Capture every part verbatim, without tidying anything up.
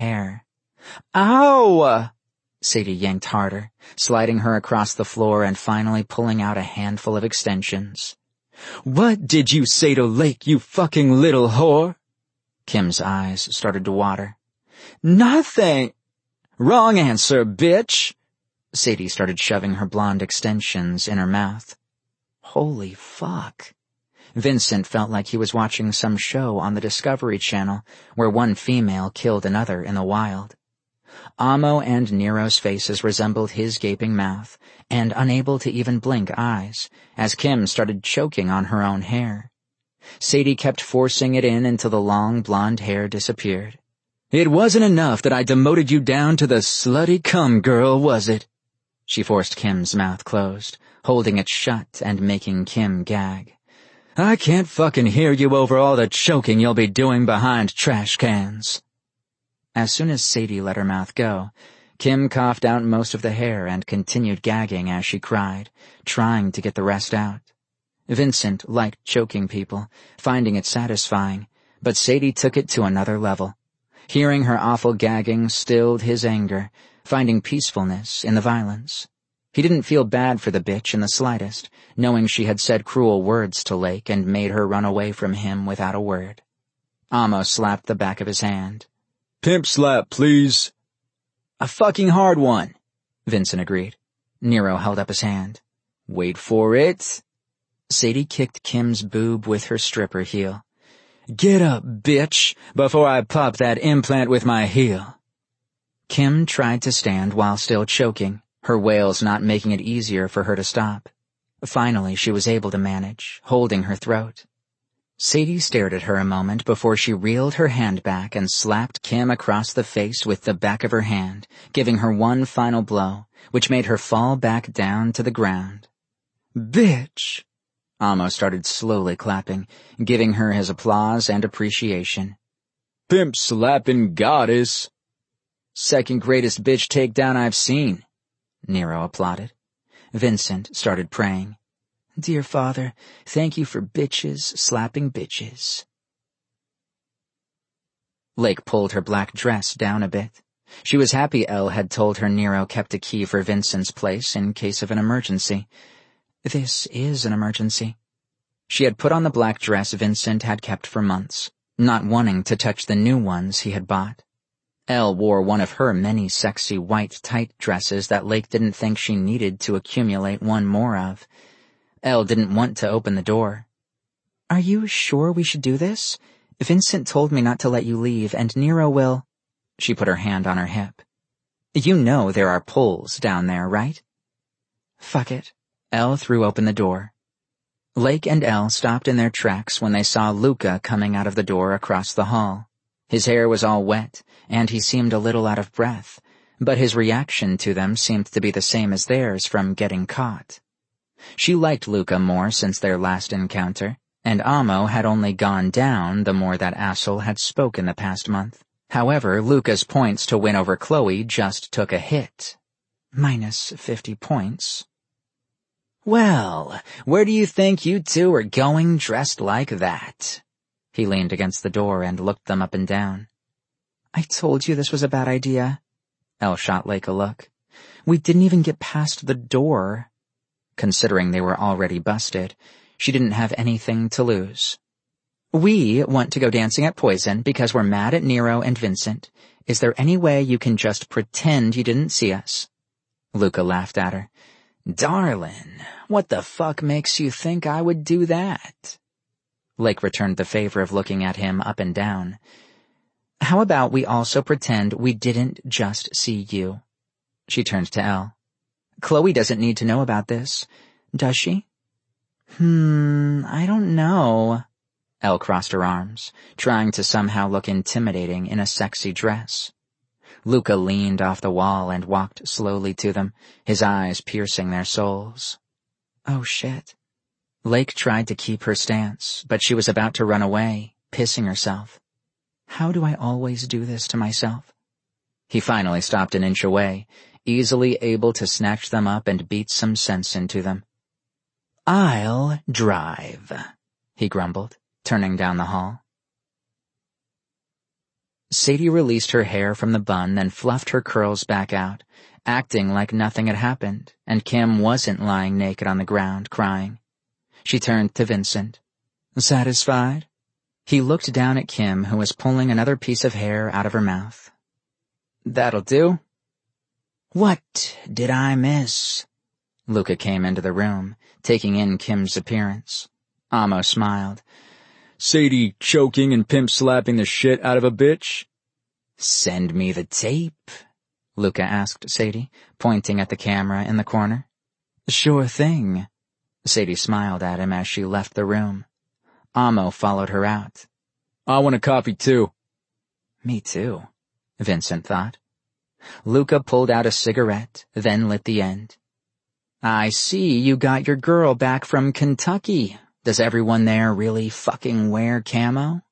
hair. Ow! Sadie yanked harder, sliding her across the floor and finally pulling out a handful of extensions. What did you say to Lake, you fucking little whore? Kim's eyes started to water. Nothing! Wrong answer, bitch! Sadie started shoving her blonde extensions in her mouth. Holy fuck. Vincent felt like he was watching some show on the Discovery Channel where one female killed another in the wild. Amo and Nero's faces resembled his gaping mouth, and unable to even blink eyes, as Kim started choking on her own hair. Sadie kept forcing it in until the long blonde hair disappeared. It wasn't enough that I demoted you down to the slutty cum girl, was it? She forced Kim's mouth closed, holding it shut and making Kim gag. I can't fucking hear you over all the choking you'll be doing behind trash cans. As soon as Sadie let her mouth go, Kim coughed out most of the hair and continued gagging as she cried, trying to get the rest out. Vincent liked choking people, finding it satisfying, but Sadie took it to another level. Hearing her awful gagging stilled his anger, finding peacefulness in the violence. He didn't feel bad for the bitch in the slightest, knowing she had said cruel words to Lake and made her run away from him without a word. Amo slapped the back of his hand. Pimp slap, please. A fucking hard one, Vincent agreed. Nero held up his hand. Wait for it. Sadie kicked Kim's boob with her stripper heel. Get up, bitch, before I pop that implant with my heel. Kim tried to stand while still choking, her wails not making it easier for her to stop. Finally, she was able to manage, holding her throat. Sadie stared at her a moment before she reeled her hand back and slapped Kim across the face with the back of her hand, giving her one final blow, which made her fall back down to the ground. Bitch! Amo started slowly clapping, giving her his applause and appreciation. Pimp slapping goddess! Second greatest bitch takedown I've seen, Nero applauded. Vincent started praying. Dear Father, thank you for bitches slapping bitches. Lake pulled her black dress down a bit. She was happy Elle had told her Nero kept a key for Vincent's place in case of an emergency. This is an emergency. She had put on the black dress Vincent had kept for months, not wanting to touch the new ones he had bought. Elle wore one of her many sexy white tight dresses that Lake didn't think she needed to accumulate one more of. Elle didn't want to open the door. Are you sure we should do this? Vincent told me not to let you leave, and Nero will... She put her hand on her hip. You know there are poles down there, right? Fuck it. Elle threw open the door. Lake and Elle stopped in their tracks when they saw Luca coming out of the door across the hall. His hair was all wet, and he seemed a little out of breath, but his reaction to them seemed to be the same as theirs from getting caught. She liked Luca more since their last encounter, and Amo had only gone down the more that asshole had spoken the past month. However, Luca's points to win over Chloe just took a hit. Minus fifty points. Well, where do you think you two are going dressed like that? He leaned against the door and looked them up and down. I told you this was a bad idea. Elle shot Lake a look. We didn't even get past the door. Considering they were already busted, she didn't have anything to lose. We want to go dancing at Poison because we're mad at Nero and Vincent. Is there any way you can just pretend you didn't see us? Luca laughed at her. Darling, what the fuck makes you think I would do that? Lake returned the favor of looking at him up and down. How about we also pretend we didn't just see you? She turned to Elle. Chloe doesn't need to know about this, does she? Hmm, I don't know. Elle crossed her arms, trying to somehow look intimidating in a sexy dress. Luca leaned off the wall and walked slowly to them, his eyes piercing their souls. Oh shit. Lake tried to keep her stance, but she was about to run away, pissing herself. How do I always do this to myself? He finally stopped an inch away, easily able to snatch them up and beat some sense into them. I'll drive, he grumbled, turning down the hall. Sadie released her hair from the bun, then fluffed her curls back out, acting like nothing had happened, and Kim wasn't lying naked on the ground, crying. She turned to Vincent. Satisfied? He looked down at Kim, who was pulling another piece of hair out of her mouth. That'll do. What did I miss? Luca came into the room, taking in Kim's appearance. Amo smiled. Sadie choking and pimp slapping the shit out of a bitch? Send me the tape, Luca asked Sadie, pointing at the camera in the corner. Sure thing. Sadie smiled at him as she left the room. Amo followed her out. I want a copy too. Me too, Vincent thought. Luca pulled out a cigarette, then lit the end. I see you got your girl back from Kentucky. Does everyone there really fucking wear camo?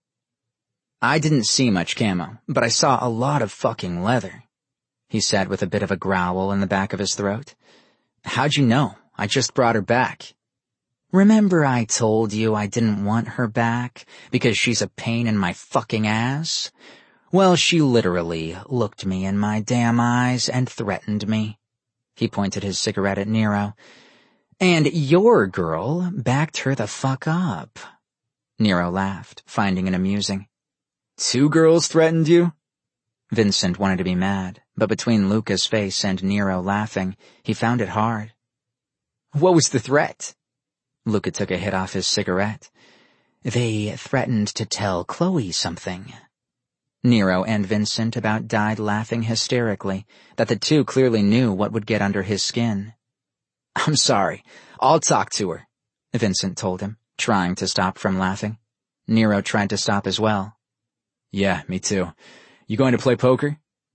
I didn't see much camo, but I saw a lot of fucking leather, he said with a bit of a growl in the back of his throat. How'd you know? I just brought her back. Remember I told you I didn't want her back because she's a pain in my fucking ass? Well, she literally looked me in my damn eyes and threatened me. He pointed his cigarette at Nero. And your girl backed her the fuck up. Nero laughed, finding it amusing. Two girls threatened you? Vincent wanted to be mad, but between Luca's face and Nero laughing, he found it hard. What was the threat? Luca took a hit off his cigarette. They threatened to tell Chloe something. Nero and Vincent about died laughing hysterically, that the two clearly knew what would get under his skin. I'm sorry. I'll talk to her, Vincent told him, trying to stop from laughing. Nero tried to stop as well. Yeah, me too. You going to play poker?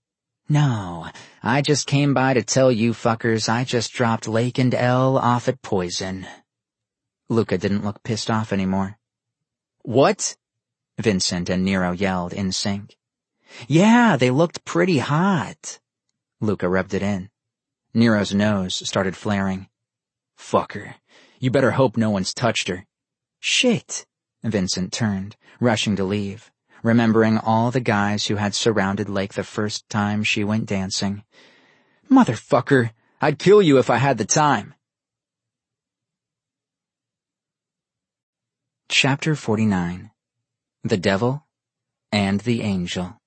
No, I just came by to tell you fuckers I just dropped Lake and Elle off at Poison. Luca didn't look pissed off anymore. What? Vincent and Nero yelled in sync. Yeah, they looked pretty hot. Luca rubbed it in. Nero's nose started flaring. Fucker. You better hope no one's touched her. Shit. Vincent turned, rushing to leave, remembering all the guys who had surrounded Lake the first time she went dancing. Motherfucker, I'd kill you if I had the time. Chapter forty-nine. The Devil and the Angel.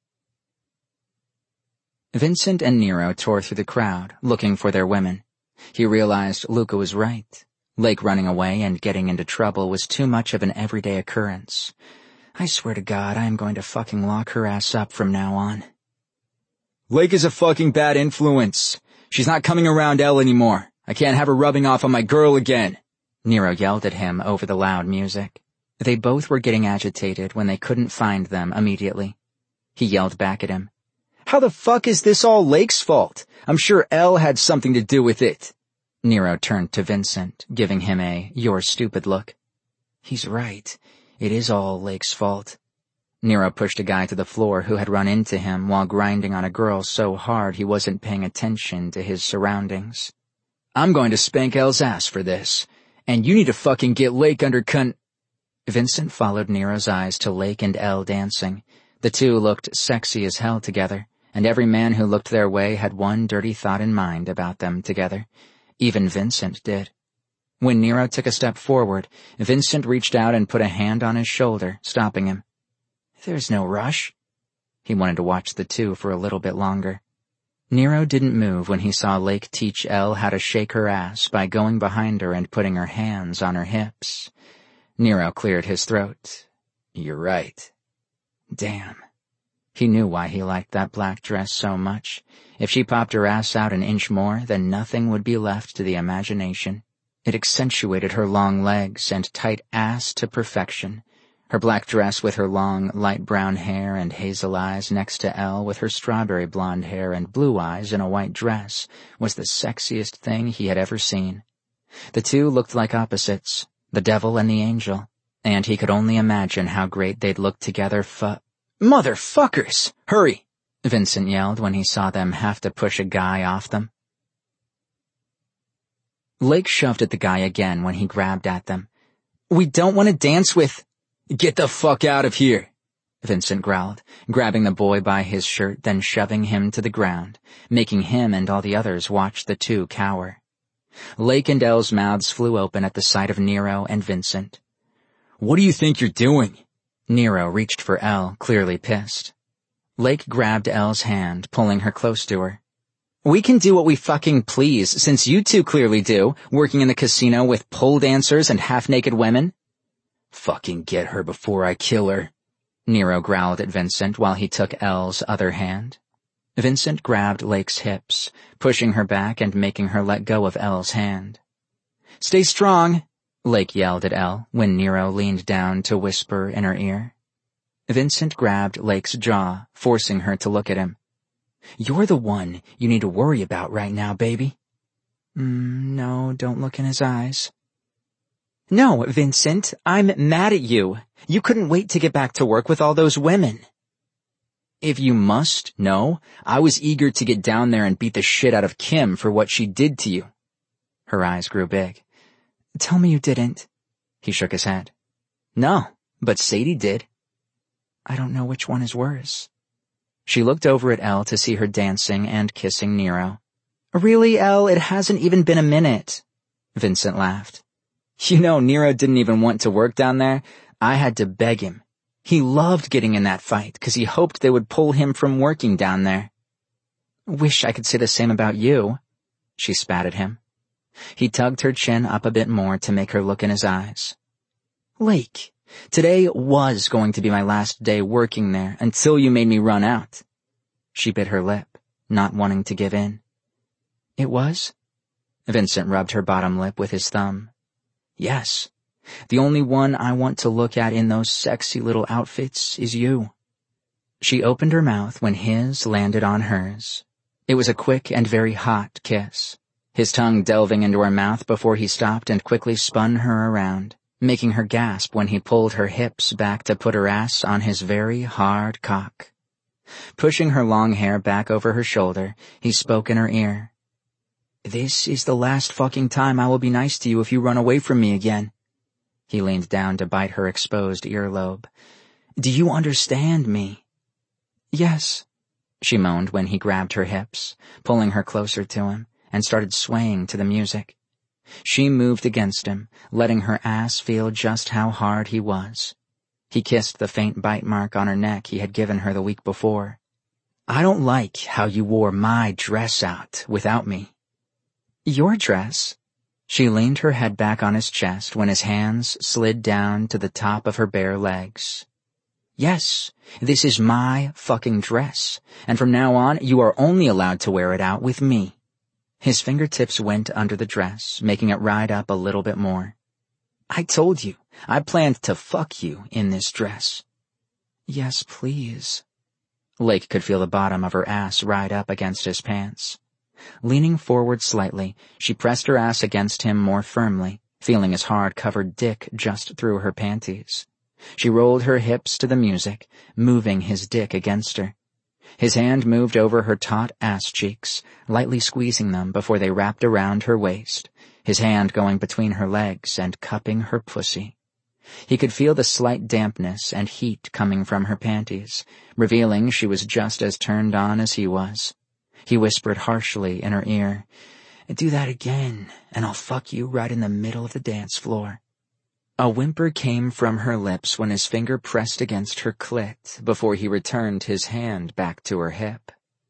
Vincent and Nero tore through the crowd, looking for their women. He realized Luca was right. Lake running away and getting into trouble was too much of an everyday occurrence. I swear to God, I am going to fucking lock her ass up from now on. Lake is a fucking bad influence. She's not coming around Elle anymore. I can't have her rubbing off on my girl again. Nero yelled at him over the loud music. They both were getting agitated when they couldn't find them immediately. He yelled back at him. How the fuck is this all Lake's fault? I'm sure Elle had something to do with it. Nero turned to Vincent, giving him a "you're stupid" look. He's right. It is all Lake's fault. Nero pushed a guy to the floor who had run into him while grinding on a girl so hard he wasn't paying attention to his surroundings. I'm going to spank Elle's ass for this, and you need to fucking get Lake under con— Vincent followed Nero's eyes to Lake and Elle dancing. The two looked sexy as hell together, and every man who looked their way had one dirty thought in mind about them together. Even Vincent did. When Nero took a step forward, Vincent reached out and put a hand on his shoulder, stopping him. There's no rush. He wanted to watch the two for a little bit longer. Nero didn't move when he saw Lake teach Elle how to shake her ass by going behind her and putting her hands on her hips. Nero cleared his throat. You're right. Damn. He knew why he liked that black dress so much. If she popped her ass out an inch more, then nothing would be left to the imagination. It accentuated her long legs and tight ass to perfection. Her black dress with her long, light brown hair and hazel eyes next to Elle with her strawberry blonde hair and blue eyes in a white dress was the sexiest thing he had ever seen. The two looked like opposites, the devil and the angel, and he could only imagine how great they'd look together fu- Motherfuckers! Hurry! Vincent yelled when he saw them have to push a guy off them. Lake shoved at the guy again when he grabbed at them. We don't want to dance with— Get the fuck out of here! Vincent growled, grabbing the boy by his shirt, then shoving him to the ground, making him and all the others watch the two cower. Lake and Elle's mouths flew open at the sight of Nero and Vincent. "What do you think you're doing?" Nero reached for Elle, clearly pissed. Lake grabbed Elle's hand, pulling her close to her. "We can do what we fucking please, since you two clearly do, working in the casino with pole dancers and half-naked women." "Fucking get her before I kill her," Nero growled at Vincent while he took Elle's other hand. Vincent grabbed Lake's hips, pushing her back and making her let go of Elle's hand. "Stay strong," Lake yelled at Elle when Nero leaned down to whisper in her ear. Vincent grabbed Lake's jaw, forcing her to look at him. "You're the one you need to worry about right now, baby." Mm, no, don't look in his eyes. "No, Vincent, I'm mad at you. You couldn't wait to get back to work with all those women." "If you must know, I was eager to get down there and beat the shit out of Kim for what she did to you." Her eyes grew big. "Tell me you didn't." He shook his head. "No, but Sadie did." "I don't know which one is worse." She looked over at Elle to see her dancing and kissing Nero. "Really, Elle, it hasn't even been a minute." Vincent laughed. "You know, Nero didn't even want to work down there. I had to beg him. He loved getting in that fight because he hoped they would pull him from working down there." "Wish I could say the same about you." She spat at him. He tugged her chin up a bit more to make her look in his eyes. "Lake, today was going to be my last day working there until you made me run out." She bit her lip, not wanting to give in. "It was?" Vincent rubbed her bottom lip with his thumb. "Yes. The only one I want to look at in those sexy little outfits is you." She opened her mouth when his landed on hers. It was a quick and very hot kiss, his tongue delving into her mouth before he stopped and quickly spun her around, making her gasp when he pulled her hips back to put her ass on his very hard cock. Pushing her long hair back over her shoulder, he spoke in her ear. "This is the last fucking time I will be nice to you if you run away from me again." He leaned down to bite her exposed earlobe. "Do you understand me?" "Yes," she moaned when he grabbed her hips, pulling her closer to him, and started swaying to the music. She moved against him, letting her ass feel just how hard he was. He kissed the faint bite mark on her neck he had given her the week before. "I don't like how you wore my dress out without me." "Your dress?" She leaned her head back on his chest when his hands slid down to the top of her bare legs. "Yes, this is my fucking dress, and from now on you are only allowed to wear it out with me." His fingertips went under the dress, making it ride up a little bit more. "I told you, I planned to fuck you in this dress." "Yes, please." Lake could feel the bottom of her ass ride up against his pants. Leaning forward slightly, she pressed her ass against him more firmly, feeling his hard-covered dick just through her panties. She rolled her hips to the music, moving his dick against her. His hand moved over her taut ass cheeks, lightly squeezing them before they wrapped around her waist, his hand going between her legs and cupping her pussy. He could feel the slight dampness and heat coming from her panties, revealing she was just as turned on as he was. He whispered harshly in her ear, "Do that again, and I'll fuck you right in the middle of the dance floor." A whimper came from her lips when his finger pressed against her clit before he returned his hand back to her hip.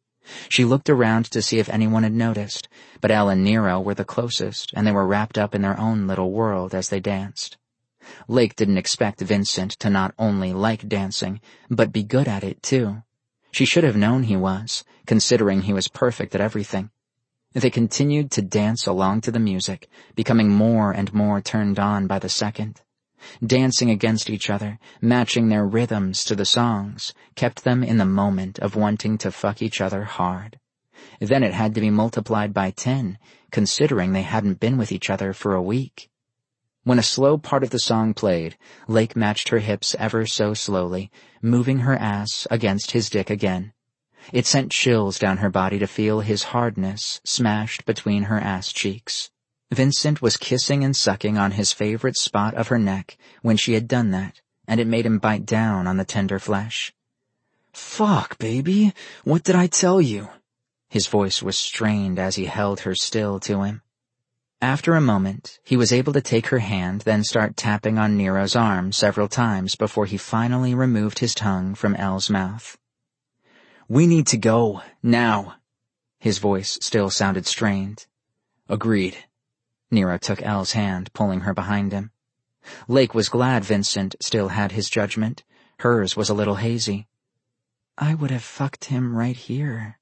She looked around to see if anyone had noticed, but Elle and Nero were the closest, and they were wrapped up in their own little world as they danced. Lake didn't expect Vincent to not only like dancing, but be good at it too. She should have known he was, considering he was perfect at everything. They continued to dance along to the music, becoming more and more turned on by the second. Dancing against each other, matching their rhythms to the songs, kept them in the moment of wanting to fuck each other hard. Then it had to be multiplied by ten, considering they hadn't been with each other for a week. When a slow part of the song played, Lake matched her hips ever so slowly, moving her ass against his dick again. It sent chills down her body to feel his hardness smashed between her ass cheeks. Vincent was kissing and sucking on his favorite spot of her neck when she had done that, and it made him bite down on the tender flesh. "Fuck, baby, what did I tell you?" His voice was strained as he held her still to him. After a moment, he was able to take her hand, then start tapping on Nero's arm several times before he finally removed his tongue from Elle's mouth. "We need to go, now." His voice still sounded strained. "Agreed." Nero took Elle's hand, pulling her behind him. Lake was glad Vincent still had his judgment. Hers was a little hazy. "I would have fucked him right here."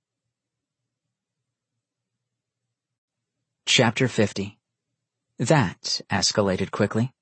Chapter fifty. That escalated quickly.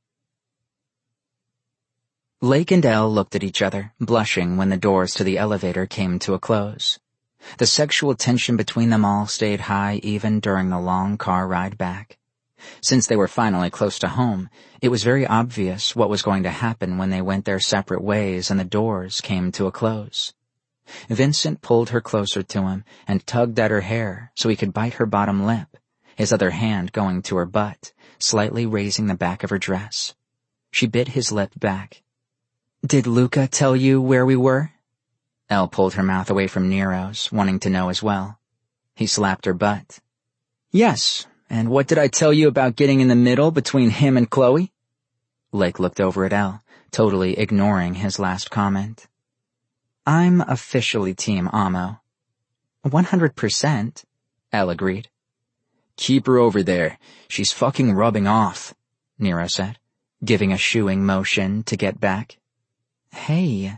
Lake and Elle looked at each other, blushing when the doors to the elevator came to a close. The sexual tension between them all stayed high even during the long car ride back. Since they were finally close to home, it was very obvious what was going to happen when they went their separate ways and the doors came to a close. Vincent pulled her closer to him and tugged at her hair so he could bite her bottom lip, his other hand going to her butt, slightly raising the back of her dress. She bit his lip back. "Did Luca tell you where we were?" Elle pulled her mouth away from Nero's, wanting to know as well. He slapped her butt. "Yes, and what did I tell you about getting in the middle between him and Chloe?" Lake looked over at Elle, totally ignoring his last comment. "I'm officially Team Amo." One hundred percent, Elle agreed. "Keep her over there. She's fucking rubbing off," Nero said, giving a shooing motion to get back. "Hey."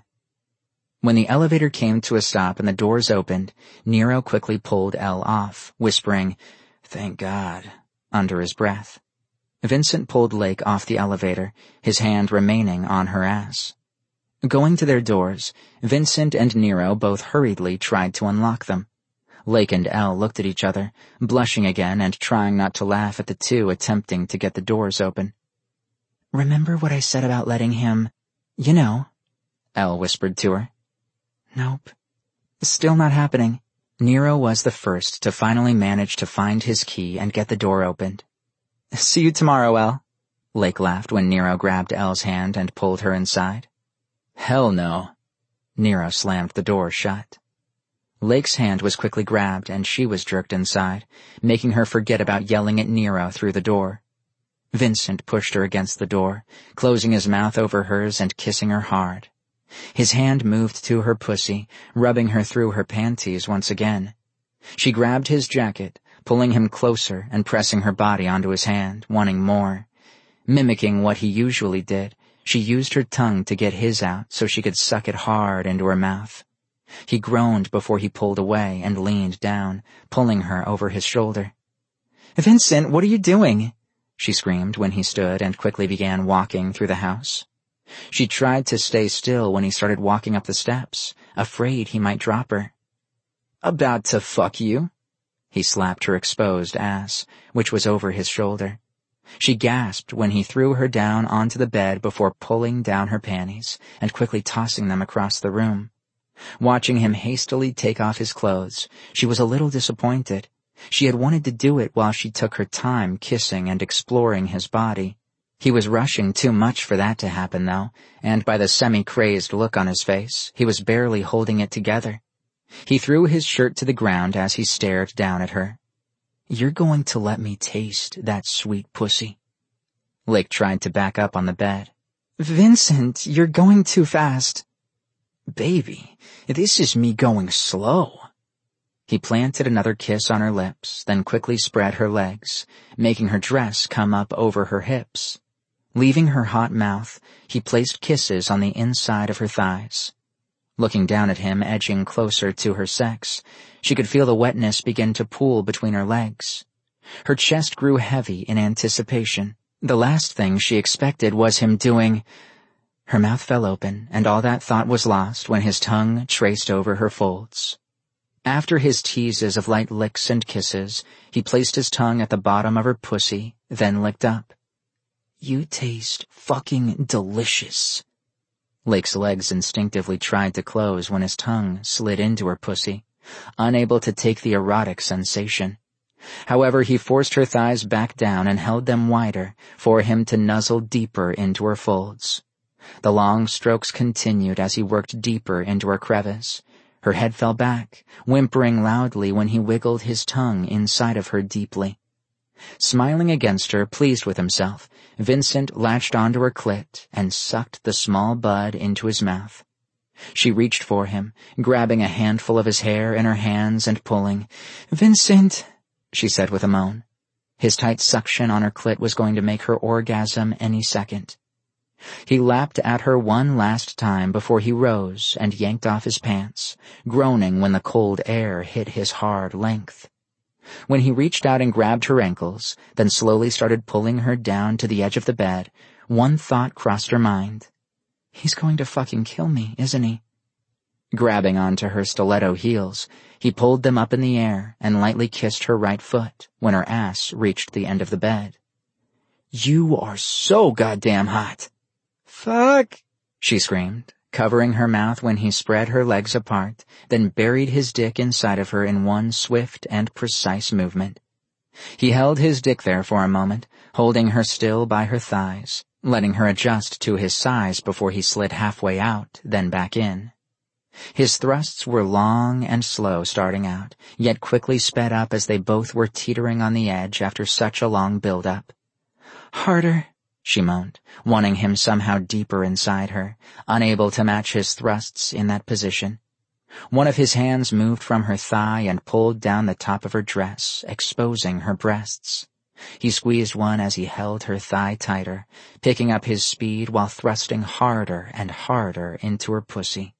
When the elevator came to a stop and the doors opened, Nero quickly pulled Elle off, whispering, "Thank God," under his breath. Vincent pulled Lake off the elevator, his hand remaining on her ass. Going to their doors, Vincent and Nero both hurriedly tried to unlock them. Lake and Elle looked at each other, blushing again and trying not to laugh at the two attempting to get the doors open. "Remember what I said about letting him, you know," Elle whispered to her. "Nope. Still not happening." Nero was the first to finally manage to find his key and get the door opened. "See you tomorrow, Elle," Lake laughed when Nero grabbed Elle's hand and pulled her inside. "Hell no." Nero slammed the door shut. Lake's hand was quickly grabbed and she was jerked inside, making her forget about yelling at Nero through the door. Vincent pushed her against the door, closing his mouth over hers and kissing her hard. His hand moved to her pussy, rubbing her through her panties once again. She grabbed his jacket, pulling him closer and pressing her body onto his hand, wanting more. Mimicking what he usually did, she used her tongue to get his out so she could suck it hard into her mouth. He groaned before he pulled away and leaned down, pulling her over his shoulder. "Vincent, what are you doing?" she screamed when he stood and quickly began walking through the house. She tried to stay still when he started walking up the steps, afraid he might drop her. "About to fuck you." He slapped her exposed ass, which was over his shoulder. She gasped when he threw her down onto the bed before pulling down her panties and quickly tossing them across the room. Watching him hastily take off his clothes, she was a little disappointed. She had wanted to do it while she took her time kissing and exploring his body. He was rushing too much for that to happen, though, and by the semi-crazed look on his face, he was barely holding it together. He threw his shirt to the ground as he stared down at her. "You're going to let me taste that sweet pussy." Lake tried to back up on the bed. "Vincent, you're going too fast." "Baby, this is me going slow." He planted another kiss on her lips, then quickly spread her legs, making her dress come up over her hips. Leaving her hot mouth, he placed kisses on the inside of her thighs. Looking down at him, edging closer to her sex, she could feel the wetness begin to pool between her legs. Her chest grew heavy in anticipation. The last thing she expected was him doing... Her mouth fell open, and all that thought was lost when his tongue traced over her folds. After his teases of light licks and kisses, he placed his tongue at the bottom of her pussy, then licked up. "You taste fucking delicious." Lake's legs instinctively tried to close when his tongue slid into her pussy, unable to take the erotic sensation. However, he forced her thighs back down and held them wider for him to nuzzle deeper into her folds. The long strokes continued as he worked deeper into her crevice. Her head fell back, whimpering loudly when he wiggled his tongue inside of her deeply. Smiling against her, pleased with himself, Vincent latched onto her clit and sucked the small bud into his mouth. She reached for him, grabbing a handful of his hair in her hands and pulling. "Vincent," she said with a moan. His tight suction on her clit was going to make her orgasm any second. He lapped at her one last time before he rose and yanked off his pants, groaning when the cold air hit his hard length. When he reached out and grabbed her ankles, then slowly started pulling her down to the edge of the bed, one thought crossed her mind. He's going to fucking kill me, isn't he? Grabbing onto her stiletto heels, he pulled them up in the air and lightly kissed her right foot when her ass reached the end of the bed. "You are so goddamn hot." "Fuck," she screamed, covering her mouth when he spread her legs apart, then buried his dick inside of her in one swift and precise movement. He held his dick there for a moment, holding her still by her thighs, letting her adjust to his size before he slid halfway out, then back in. His thrusts were long and slow starting out, yet quickly sped up as they both were teetering on the edge after such a long build-up. "Harder," she moaned, wanting him somehow deeper inside her, unable to match his thrusts in that position. One of his hands moved from her thigh and pulled down the top of her dress, exposing her breasts. He squeezed one as he held her thigh tighter, picking up his speed while thrusting harder and harder into her pussy.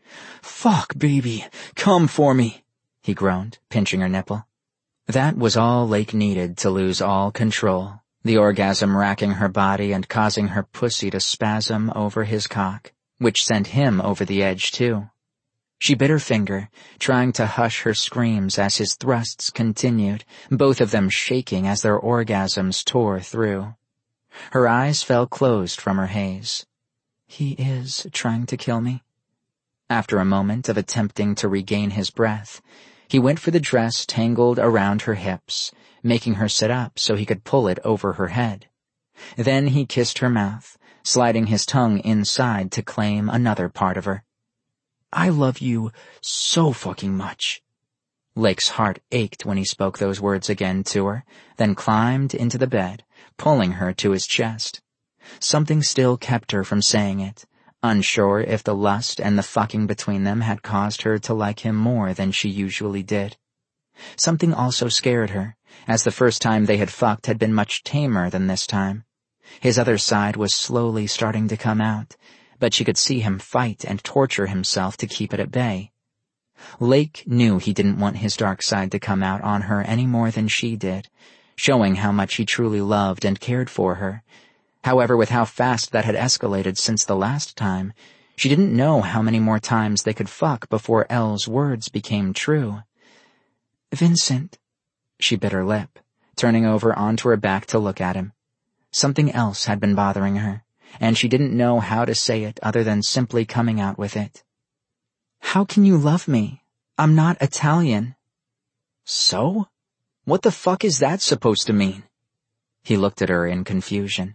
"Fuck, baby, come for me," he groaned, pinching her nipple. That was all Lake needed to lose all control, the orgasm racking her body and causing her pussy to spasm over his cock, which sent him over the edge too. She bit her finger, trying to hush her screams as his thrusts continued, both of them shaking as their orgasms tore through. Her eyes fell closed from her haze. He is trying to kill me. After a moment of attempting to regain his breath, he went for the dress tangled around her hips, making her sit up so he could pull it over her head. Then he kissed her mouth, sliding his tongue inside to claim another part of her. "I love you so fucking much." Lake's heart ached when he spoke those words again to her, then climbed into the bed, pulling her to his chest. Something still kept her from saying it, unsure if the lust and the fucking between them had caused her to like him more than she usually did. Something also scared her, as the first time they had fucked had been much tamer than this time. His other side was slowly starting to come out, but she could see him fight and torture himself to keep it at bay. Lake knew he didn't want his dark side to come out on her any more than she did, showing how much he truly loved and cared for her. However, with how fast that had escalated since the last time, she didn't know how many more times they could fuck before Elle's words became true. "Vincent," she bit her lip, turning over onto her back to look at him. Something else had been bothering her, and she didn't know how to say it other than simply coming out with it. "How can you love me? I'm not Italian." "So? What the fuck is that supposed to mean?" He looked at her in confusion.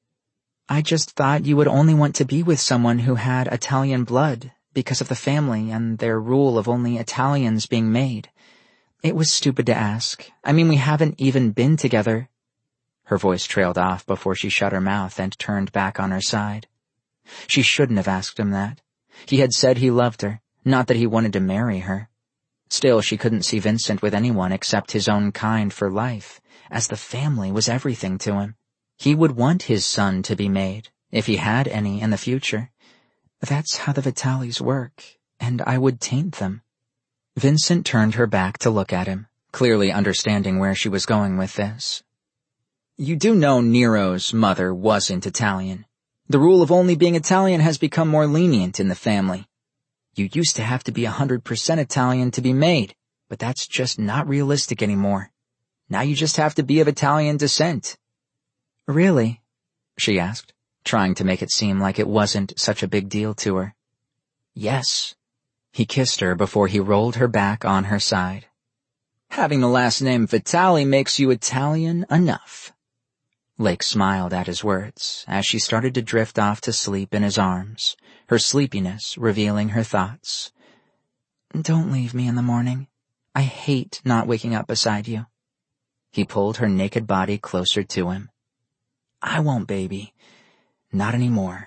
"I just thought you would only want to be with someone who had Italian blood because of the family and their rule of only Italians being made. It was stupid to ask. I mean, we haven't even been together." Her voice trailed off before she shut her mouth and turned back on her side. She shouldn't have asked him that. He had said he loved her, not that he wanted to marry her. Still, she couldn't see Vincent with anyone except his own kind for life, as the family was everything to him. He would want his son to be made, if he had any in the future. That's how the Vitalis work, and I would taint them. Vincent turned her back to look at him, clearly understanding where she was going with this. "You do know Nero's mother wasn't Italian. The rule of only being Italian has become more lenient in the family. You used to have to be a hundred percent Italian to be made, but that's just not realistic anymore. Now you just have to be of Italian descent." "Really?" she asked, trying to make it seem like it wasn't such a big deal to her. "Yes." He kissed her before he rolled her back on her side. "Having the last name Vitali makes you Italian enough." Lake smiled at his words as she started to drift off to sleep in his arms, her sleepiness revealing her thoughts. "Don't leave me in the morning. I hate not waking up beside you." He pulled her naked body closer to him. "I won't, baby. Not anymore."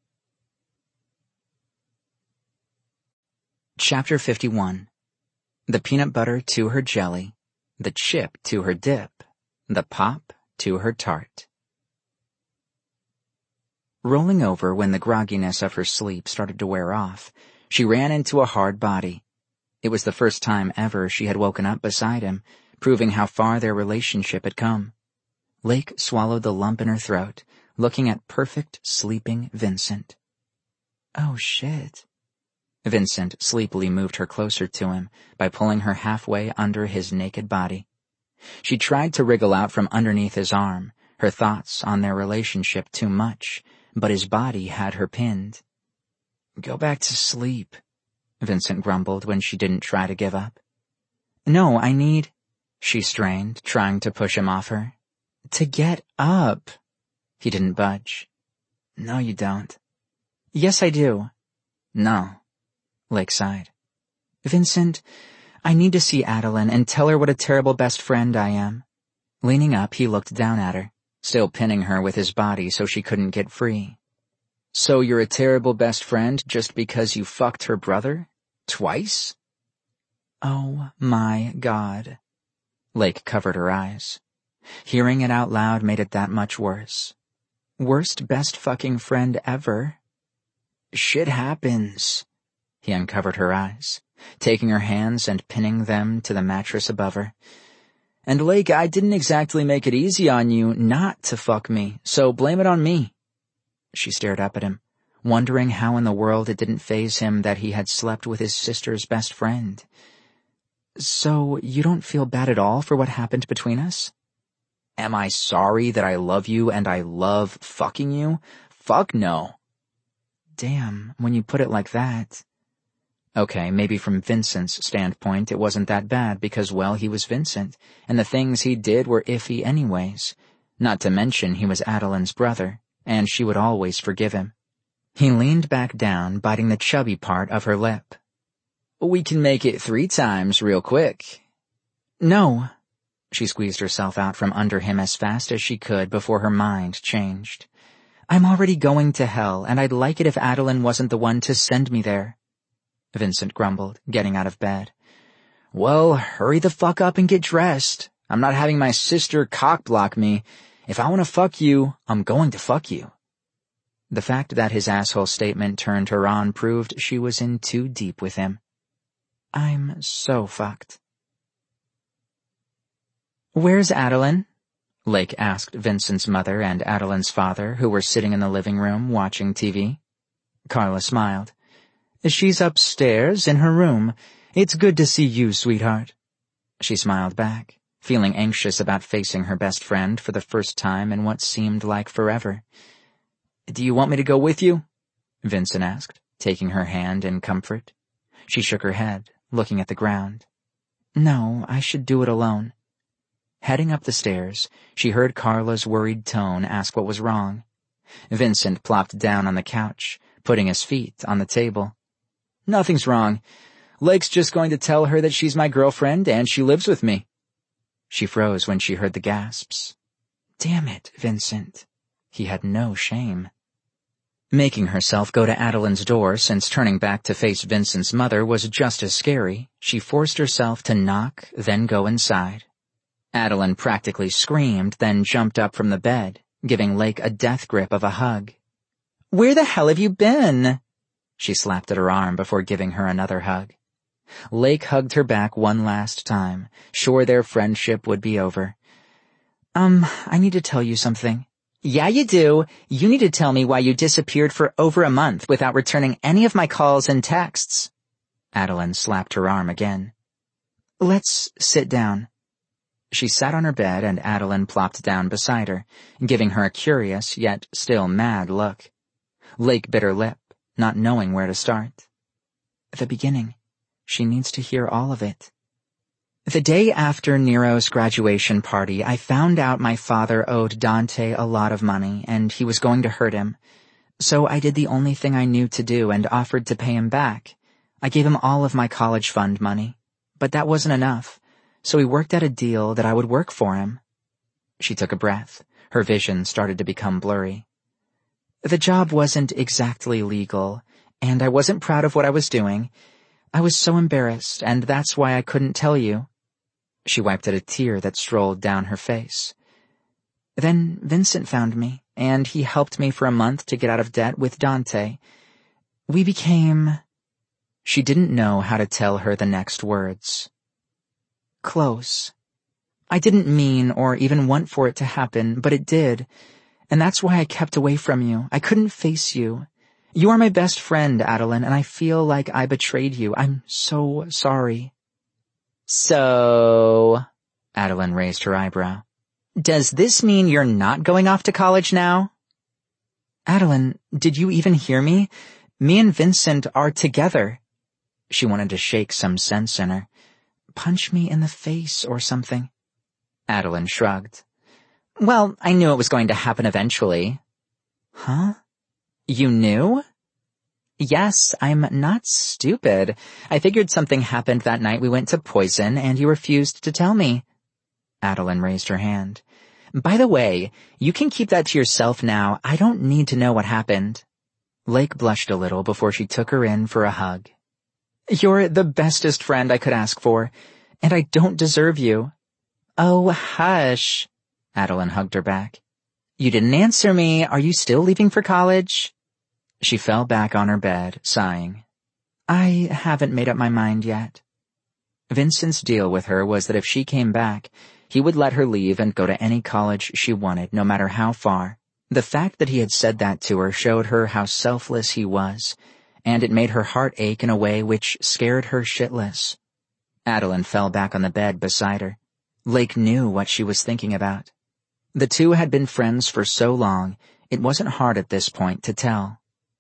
Chapter fifty-one. The peanut butter to her jelly, the chip to her dip, the pop to her tart. Rolling over when the grogginess of her sleep started to wear off, she ran into a hard body. It was the first time ever she had woken up beside him, proving how far their relationship had come. Lake swallowed the lump in her throat, looking at perfect, sleeping Vincent. "Oh, shit." Vincent sleepily moved her closer to him by pulling her halfway under his naked body. She tried to wriggle out from underneath his arm, her thoughts on their relationship too much, but his body had her pinned. "Go back to sleep," Vincent grumbled when she didn't try to give up. "No, I need—" she strained, trying to push him off her. "To get up." He didn't budge. "No, you don't." "Yes, I do." "No." Lake sighed. "Vincent, I need to see Adeline and tell her what a terrible best friend I am." Leaning up, he looked down at her, still pinning her with his body so she couldn't get free. "So you're a terrible best friend just because you fucked her brother? Twice?" "Oh my God." Lake covered her eyes. Hearing it out loud made it that much worse. "Worst best fucking friend ever." "Shit happens." He uncovered her eyes, taking her hands and pinning them to the mattress above her. "And Lake, I didn't exactly make it easy on you not to fuck me, so blame it on me." She stared up at him, wondering how in the world it didn't faze him that he had slept with his sister's best friend. "So you don't feel bad at all for what happened between us?" "Am I sorry that I love you and I love fucking you? Fuck no." "Damn, when you put it like that." Okay, maybe from Vincent's standpoint it wasn't that bad because, well, he was Vincent, and the things he did were iffy anyways. Not to mention he was Adeline's brother, and she would always forgive him. He leaned back down, biting the chubby part of her lip. "We can make it three times real quick." "No." She squeezed herself out from under him as fast as she could before her mind changed. "I'm already going to hell, and I'd like it if Adeline wasn't the one to send me there." Vincent grumbled, getting out of bed. "Well, hurry the fuck up and get dressed. I'm not having my sister cock-block me. If I want to fuck you, I'm going to fuck you." The fact that his asshole statement turned her on proved she was in too deep with him. "I'm so fucked." "Where's Adeline?" Lake asked Vincent's mother and Adeline's father, who were sitting in the living room watching T V. Carla smiled. "She's upstairs in her room. It's good to see you, sweetheart." She smiled back, feeling anxious about facing her best friend for the first time in what seemed like forever. "Do you want me to go with you?" Vincent asked, taking her hand in comfort. She shook her head, looking at the ground. "No, I should do it alone." Heading up the stairs, she heard Carla's worried tone ask what was wrong. Vincent plopped down on the couch, putting his feet on the table. "Nothing's wrong. Lake's just going to tell her that she's my girlfriend and she lives with me." She froze when she heard the gasps. Damn it, Vincent. He had no shame. Making herself go to Adeline's door since turning back to face Vincent's mother was just as scary, she forced herself to knock, then go inside. Adeline practically screamed, then jumped up from the bed, giving Lake a death grip of a hug. "Where the hell have you been?" She slapped at her arm before giving her another hug. Lake hugged her back one last time, sure their friendship would be over. Um, I need to tell you something." "Yeah, you do. You need to tell me why you disappeared for over a month without returning any of my calls and texts." Adeline slapped her arm again. "Let's sit down." She sat on her bed and Adeline plopped down beside her, giving her a curious yet still mad look. Lake bit her lip, not knowing where to start. "The beginning. She needs to hear all of it." The day after Nero's graduation party, I found out my father owed Dante a lot of money, and he was going to hurt him. So I did the only thing I knew to do and offered to pay him back. I gave him all of my college fund money. But that wasn't enough, so we worked out a deal that I would work for him. She took a breath. Her vision started to become blurry. The job wasn't exactly legal, and I wasn't proud of what I was doing. I was so embarrassed, and that's why I couldn't tell you. She wiped at a tear that strolled down her face. Then Vincent found me, and he helped me for a month to get out of debt with Dante. We became... She didn't know how to tell her the next words. Close. I didn't mean or even want for it to happen, but it did, and that's why I kept away from you. I couldn't face you. You are my best friend, Adeline, and I feel like I betrayed you. I'm so sorry. So... Adeline raised her eyebrow. Does this mean you're not going off to college now? Adeline, did you even hear me? Me and Vincent are together. She wanted to shake some sense in her. Punch me in the face or something. Adeline shrugged. Well, I knew it was going to happen eventually. Huh? You knew? Yes, I'm not stupid. I figured something happened that night we went to Poison and you refused to tell me. Adeline raised her hand. By the way, you can keep that to yourself now. I don't need to know what happened. Lake blushed a little before she took her in for a hug. You're the bestest friend I could ask for, and I don't deserve you. Oh, hush. Adeline hugged her back. You didn't answer me. Are you still leaving for college? She fell back on her bed, sighing. I haven't made up my mind yet. Vincent's deal with her was that if she came back, he would let her leave and go to any college she wanted, no matter how far. The fact that he had said that to her showed her how selfless he was, and it made her heart ache in a way which scared her shitless. Adeline fell back on the bed beside her. Lake knew what she was thinking about. The two had been friends for so long, it wasn't hard at this point to tell.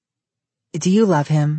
Do you love him?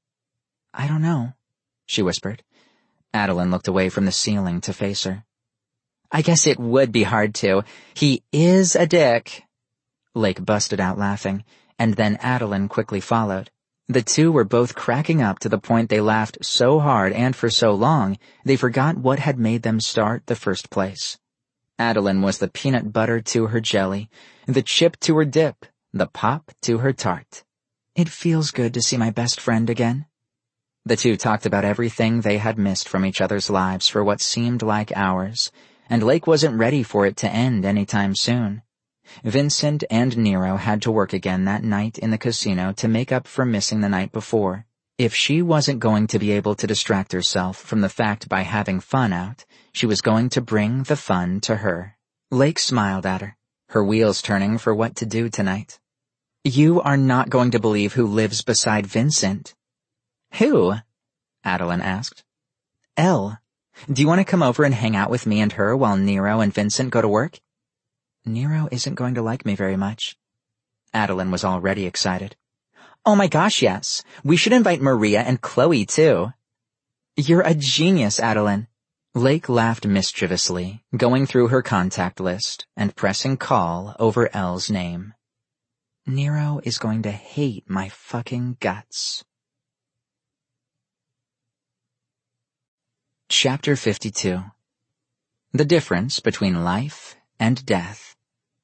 I don't know, she whispered. Adeline looked away from the ceiling to face her. I guess it would be hard to. He is a dick. Lake busted out laughing, and then Adeline quickly followed. The two were both cracking up to the point they laughed so hard and for so long they forgot what had made them start the first place. Adeline was the peanut butter to her jelly, the chip to her dip, the pop to her tart. It feels good to see my best friend again. The two talked about everything they had missed from each other's lives for what seemed like hours, and Lake wasn't ready for it to end anytime soon. Vincent and Nero had to work again that night in the casino to make up for missing the night before. If she wasn't going to be able to distract herself from the fact by having fun out, she was going to bring the fun to her. Lake smiled at her, her wheels turning for what to do tonight. You are not going to believe who lives beside Vincent. Who? Adeline asked. Elle. Do you want to come over and hang out with me and her while Nero and Vincent go to work? Nero isn't going to like me very much. Adeline was already excited. Oh my gosh, yes. We should invite Maria and Chloe, too. You're a genius, Adeline. Lake laughed mischievously, going through her contact list and pressing call over Elle's name. Nero is going to hate my fucking guts. Chapter fifty-two. The difference between life and death.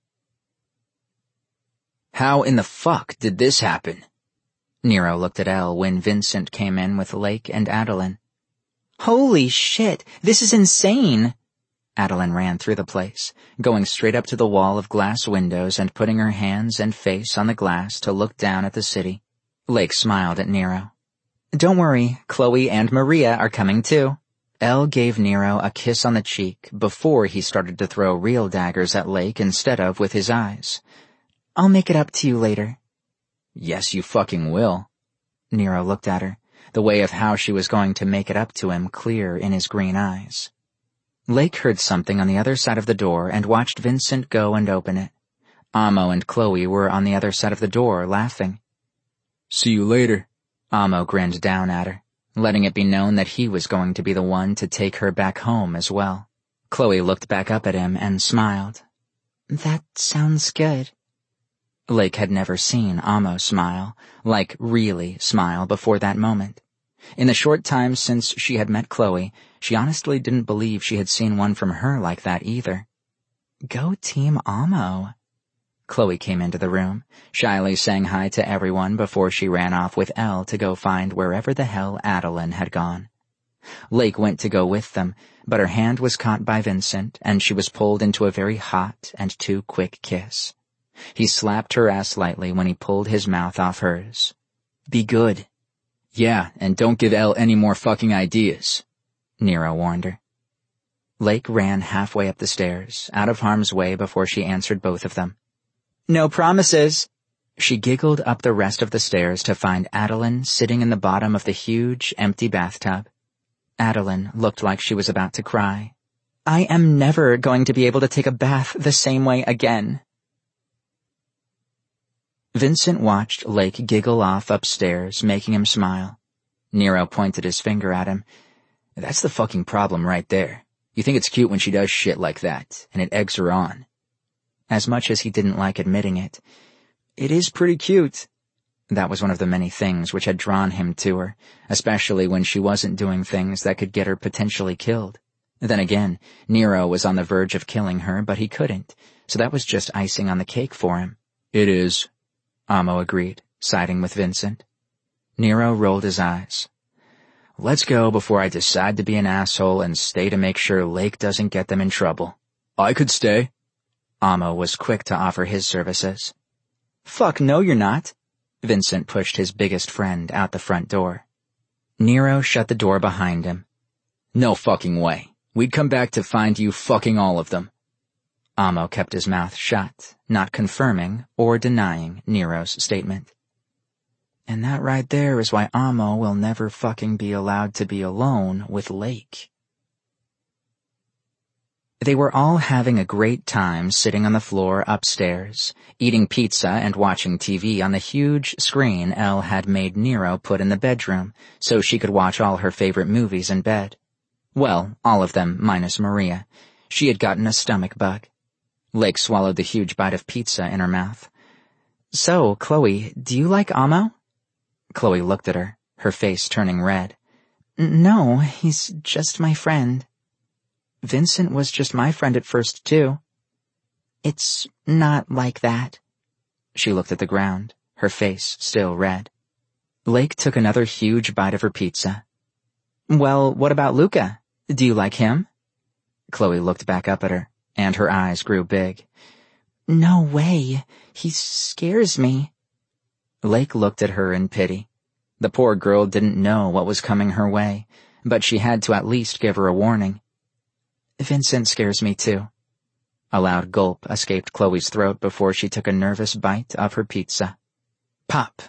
How in the fuck did this happen? Nero looked at Elle when Vincent came in with Lake and Adeline. Holy shit, this is insane! Adeline ran through the place, going straight up to the wall of glass windows and putting her hands and face on the glass to look down at the city. Lake smiled at Nero. Don't worry, Chloe and Maria are coming too. Elle gave Nero a kiss on the cheek before he started to throw real daggers at Lake instead of with his eyes. I'll make it up to you later. Yes, you fucking will. Nero looked at her, the way of how she was going to make it up to him clear in his green eyes. Lake heard something on the other side of the door and watched Vincent go and open it. Amo and Chloe were on the other side of the door, laughing. See you later. Amo grinned down at her. letting it be known that he was going to be the one to take her back home as well. Chloe looked back up at him and smiled. That sounds good. Lake had never seen Amo smile, like really smile, before that moment. In the short time since she had met Chloe, she honestly didn't believe she had seen one from her like that either. Go Team Amo. Chloe came into the room, shyly saying hi to everyone before she ran off with Elle to go find wherever the hell Adeline had gone. Lake went to go with them, but her hand was caught by Vincent, and she was pulled into a very hot and too quick kiss. He slapped her ass lightly when he pulled his mouth off hers. Be good. Yeah, and don't give Elle any more fucking ideas, Nero warned her. Lake ran halfway up the stairs, out of harm's way before she answered both of them. No promises. She giggled up the rest of the stairs to find Adeline sitting in the bottom of the huge, empty bathtub. Adeline looked like she was about to cry. I am never going to be able to take a bath the same way again. Vincent watched Lake giggle off upstairs, making him smile. Nero pointed his finger at him. That's the fucking problem right there. You think it's cute when she does shit like that, and it eggs her on. As much as he didn't like admitting it, it is pretty cute. That was one of the many things which had drawn him to her, especially when she wasn't doing things that could get her potentially killed. Then again, Nero was on the verge of killing her, but he couldn't, so that was just icing on the cake for him. It is, Amo agreed, siding with Vincent. Nero rolled his eyes. Let's go before I decide to be an asshole and stay to make sure Lake doesn't get them in trouble. I could stay. Amo was quick to offer his services. Fuck no, you're not. Vincent pushed his biggest friend out the front door. Nero shut the door behind him. No fucking way. We'd come back to find you fucking all of them. Amo kept his mouth shut, not confirming or denying Nero's statement. And that right there is why Amo will never fucking be allowed to be alone with Lake. They were all having a great time sitting on the floor upstairs, eating pizza and watching T V on the huge screen Elle had made Nero put in the bedroom so she could watch all her favorite movies in bed. Well, all of them minus Maria. She had gotten a stomach bug. Lake swallowed the huge bite of pizza in her mouth. So, Chloe, do you like Amo? Chloe looked at her, her face turning red. No, he's just my friend. Vincent was just my friend at first, too. It's not like that. She looked at the ground, her face still red. Lake took another huge bite of her pizza. Well, what about Luca? Do you like him? Chloe looked back up at her, and her eyes grew big. No way. He scares me. Lake looked at her in pity. The poor girl didn't know what was coming her way, but she had to at least give her a warning. Vincent scares me too. A loud gulp escaped Chloe's throat before she took a nervous bite of her pizza. Pop.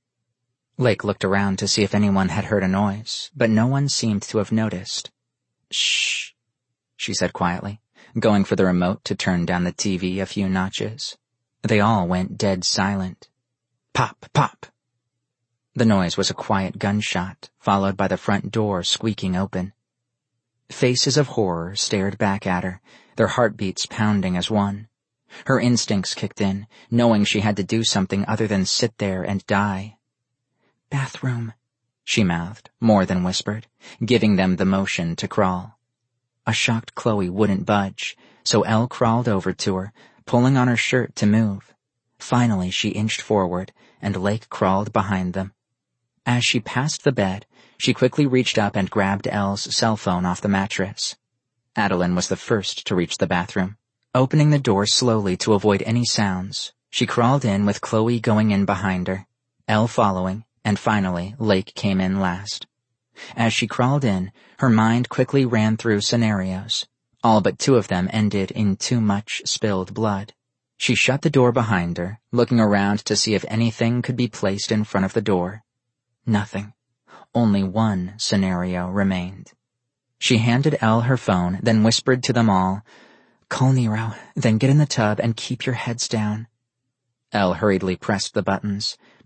Lake looked around to see if anyone had heard a noise, but no one seemed to have noticed. Shh, she said quietly, going for the remote to turn down the T V a few notches. They all went dead silent. Pop, pop. The noise was a quiet gunshot, followed by the front door squeaking open. Faces of horror stared back at her, their heartbeats pounding as one. Her instincts kicked in, knowing she had to do something other than sit there and die. Bathroom, she mouthed, more than whispered, giving them the motion to crawl. A shocked Chloe wouldn't budge, so Elle crawled over to her, pulling on her shirt to move. Finally, she inched forward, and Lake crawled behind them. As she passed the bed, she quickly reached up and grabbed Elle's cell phone off the mattress. Adeline was the first to reach the bathroom. Opening the door slowly to avoid any sounds, she crawled in with Chloe going in behind her, Elle following, and finally Lake came in last. As she crawled in, her mind quickly ran through scenarios. All but two of them ended in too much spilled blood. She shut the door behind her, looking around to see if anything could be placed in front of the door. Nothing. Only one scenario remained. She handed Elle her phone, then whispered to them all, "Call Nero, then get in the tub and keep your heads down." Elle hurriedly pressed the buttons,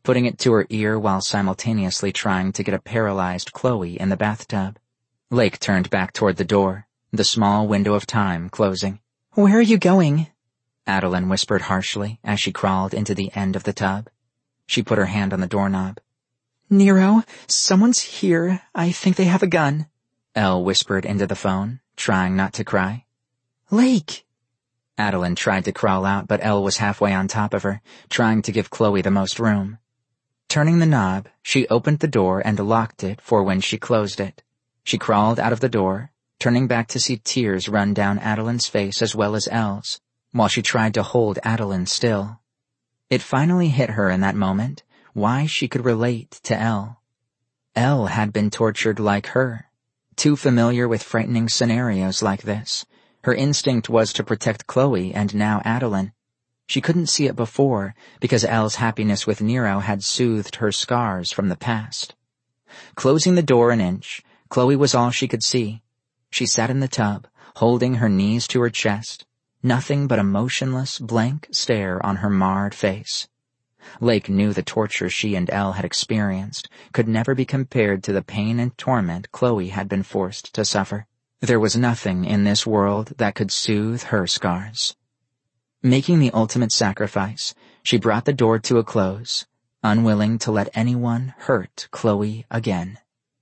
putting it to her ear while simultaneously trying to get a paralyzed Chloe in the bathtub. Lake turned back toward the door, the small window of time closing. "Where are you going?" Adeline whispered harshly as she crawled into the end of the tub. She put her hand on the doorknob. "Nero, someone's here. I think they have a gun." Elle whispered into the phone, trying not to cry. "Lake!" Adeline tried to crawl out, but Elle was halfway on top of her, trying to give Chloe the most room. Turning the knob, she opened the door and locked it for when she closed it. She crawled out of the door, turning back to see tears run down Adeline's face as well as Elle's, while she tried to hold Adeline still. It finally hit her in that moment why she could relate to Elle. Elle had been tortured like her, too familiar with frightening scenarios like this. Her instinct was to protect Chloe and now Adeline. She couldn't see it before because Elle's happiness with Nero had soothed her scars from the past. Closing the door an inch, Chloe was all she could see. She sat in the tub, holding her knees to her chest, nothing but a motionless, blank stare on her marred face. Lake knew the torture she and Elle had experienced could never be compared to the pain and torment Chloe had been forced to suffer. There was nothing in this world that could soothe her scars. Making the ultimate sacrifice, she brought the door to a close, unwilling to let anyone hurt Chloe again.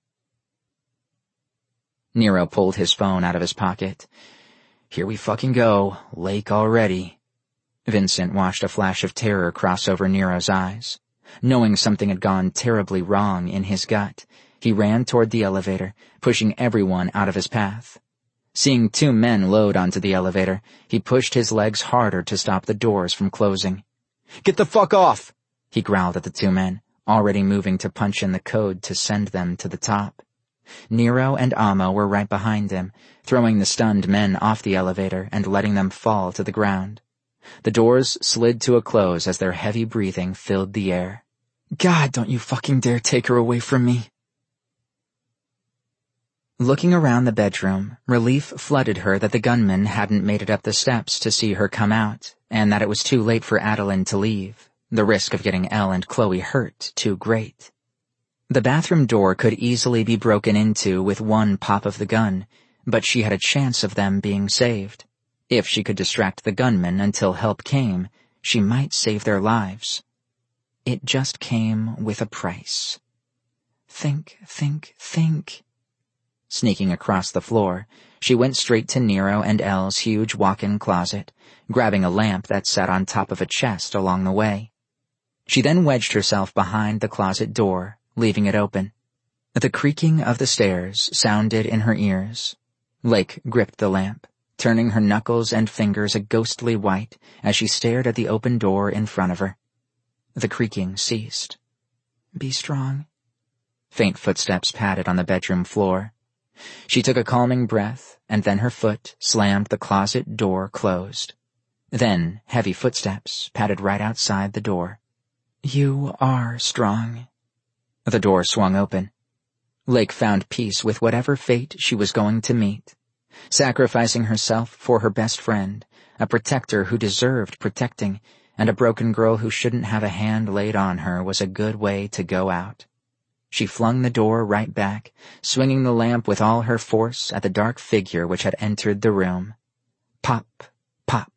Nero pulled his phone out of his pocket. "Here we fucking go. Lake already." Vincent watched a flash of terror cross over Nero's eyes. Knowing something had gone terribly wrong in his gut, he ran toward the elevator, pushing everyone out of his path. Seeing two men load onto the elevator, he pushed his legs harder to stop the doors from closing. "Get the fuck off!" he growled at the two men, already moving to punch in the code to send them to the top. Nero and Amo were right behind him, throwing the stunned men off the elevator and letting them fall to the ground. The doors slid to a close as their heavy breathing filled the air. "God, don't you fucking dare take her away from me." Looking around the bedroom, relief flooded her that the gunman hadn't made it up the steps to see her come out, and that it was too late for Adeline to leave, the risk of getting Elle and Chloe hurt too great. The bathroom door could easily be broken into with one pop of the gun, but she had a chance of them being saved. If she could distract the gunman until help came, she might save their lives. It just came with a price. Think, think, think. Sneaking across the floor, she went straight to Nero and Elle's huge walk-in closet, grabbing a lamp that sat on top of a chest along the way. She then wedged herself behind the closet door, leaving it open. The creaking of the stairs sounded in her ears. Lake gripped the lamp, turning her knuckles and fingers a ghostly white as she stared at the open door in front of her. The creaking ceased. "Be strong." Faint footsteps padded on the bedroom floor. She took a calming breath, and then her foot slammed the closet door closed. Then heavy footsteps padded right outside the door. "You are strong." The door swung open. Lake found peace with whatever fate she was going to meet. Sacrificing herself for her best friend, a protector who deserved protecting, and a broken girl who shouldn't have a hand laid on her was a good way to go out. She flung the door right back, swinging the lamp with all her force at the dark figure which had entered the room. Pop, pop.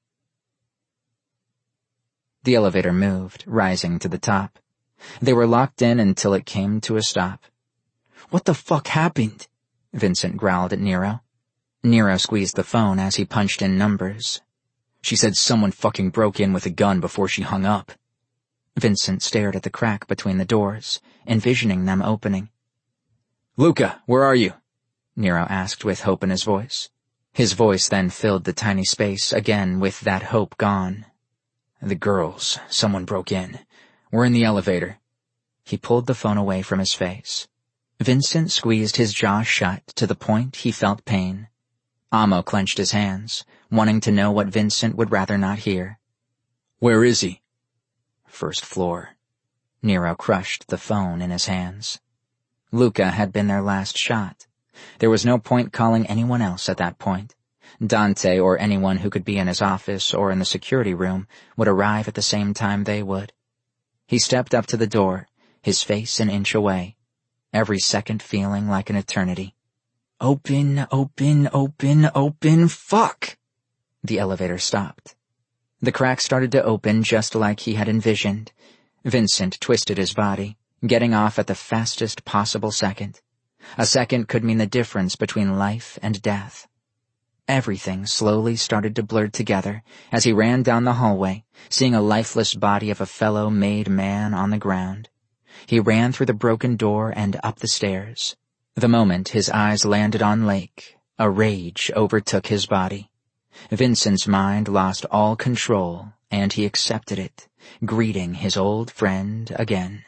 The elevator moved, rising to the top. They were locked in until it came to a stop. "What the fuck happened?" Vincent growled at Nero. Nero squeezed the phone as he punched in numbers. "She said someone fucking broke in with a gun before she hung up." Vincent stared at the crack between the doors, envisioning them opening. "Luca, where are you?" Nero asked with hope in his voice. His voice then filled the tiny space again with that hope gone. "The girls. Someone broke in. We're in the elevator." He pulled the phone away from his face. Vincent squeezed his jaw shut to the point he felt pain. Amo clenched his hands, wanting to know what Vincent would rather not hear. "Where is he?" "First floor." Nero crushed the phone in his hands. Luca had been their last shot. There was no point calling anyone else at that point. Dante or anyone who could be in his office or in the security room would arrive at the same time they would. He stepped up to the door, his face an inch away, every second feeling like an eternity. Open, open, open, open, fuck! The elevator stopped. The crack started to open just like he had envisioned. Vincent twisted his body, getting off at the fastest possible second. A second could mean the difference between life and death. Everything slowly started to blur together as he ran down the hallway, seeing a lifeless body of a fellow made man on the ground. He ran through the broken door and up the stairs. The moment his eyes landed on Lake, a rage overtook his body. Vincent's mind lost all control, and he accepted it, greeting his old friend again.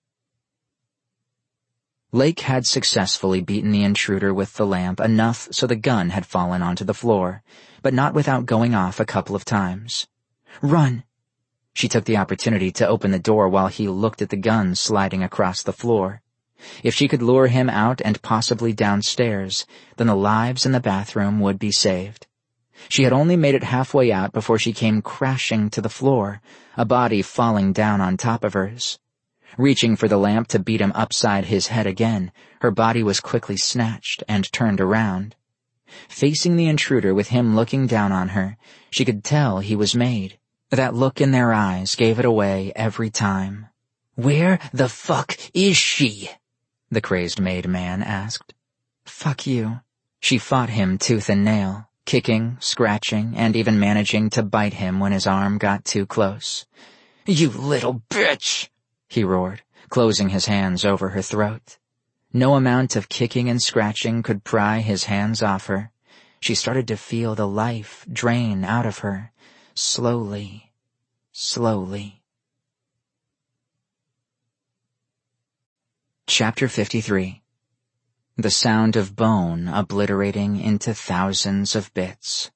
Lake had successfully beaten the intruder with the lamp enough so the gun had fallen onto the floor, but not without going off a couple of times. Run! She took the opportunity to open the door while he looked at the gun sliding across the floor. If she could lure him out and possibly downstairs, then the lives in the bathroom would be saved. She had only made it halfway out before she came crashing to the floor, a body falling down on top of hers. Reaching for the lamp to beat him upside his head again, her body was quickly snatched and turned around. Facing the intruder with him looking down on her, she could tell he was made. That look in their eyes gave it away every time. "Where the fuck is she?" the crazed maid man asked. "Fuck you." She fought him tooth and nail, kicking, scratching, and even managing to bite him when his arm got too close. "You little bitch!" he roared, closing his hands over her throat. No amount of kicking and scratching could pry his hands off her. She started to feel the life drain out of her, slowly, slowly. Chapter fifty-three. The sound of bone obliterating into thousands of bits.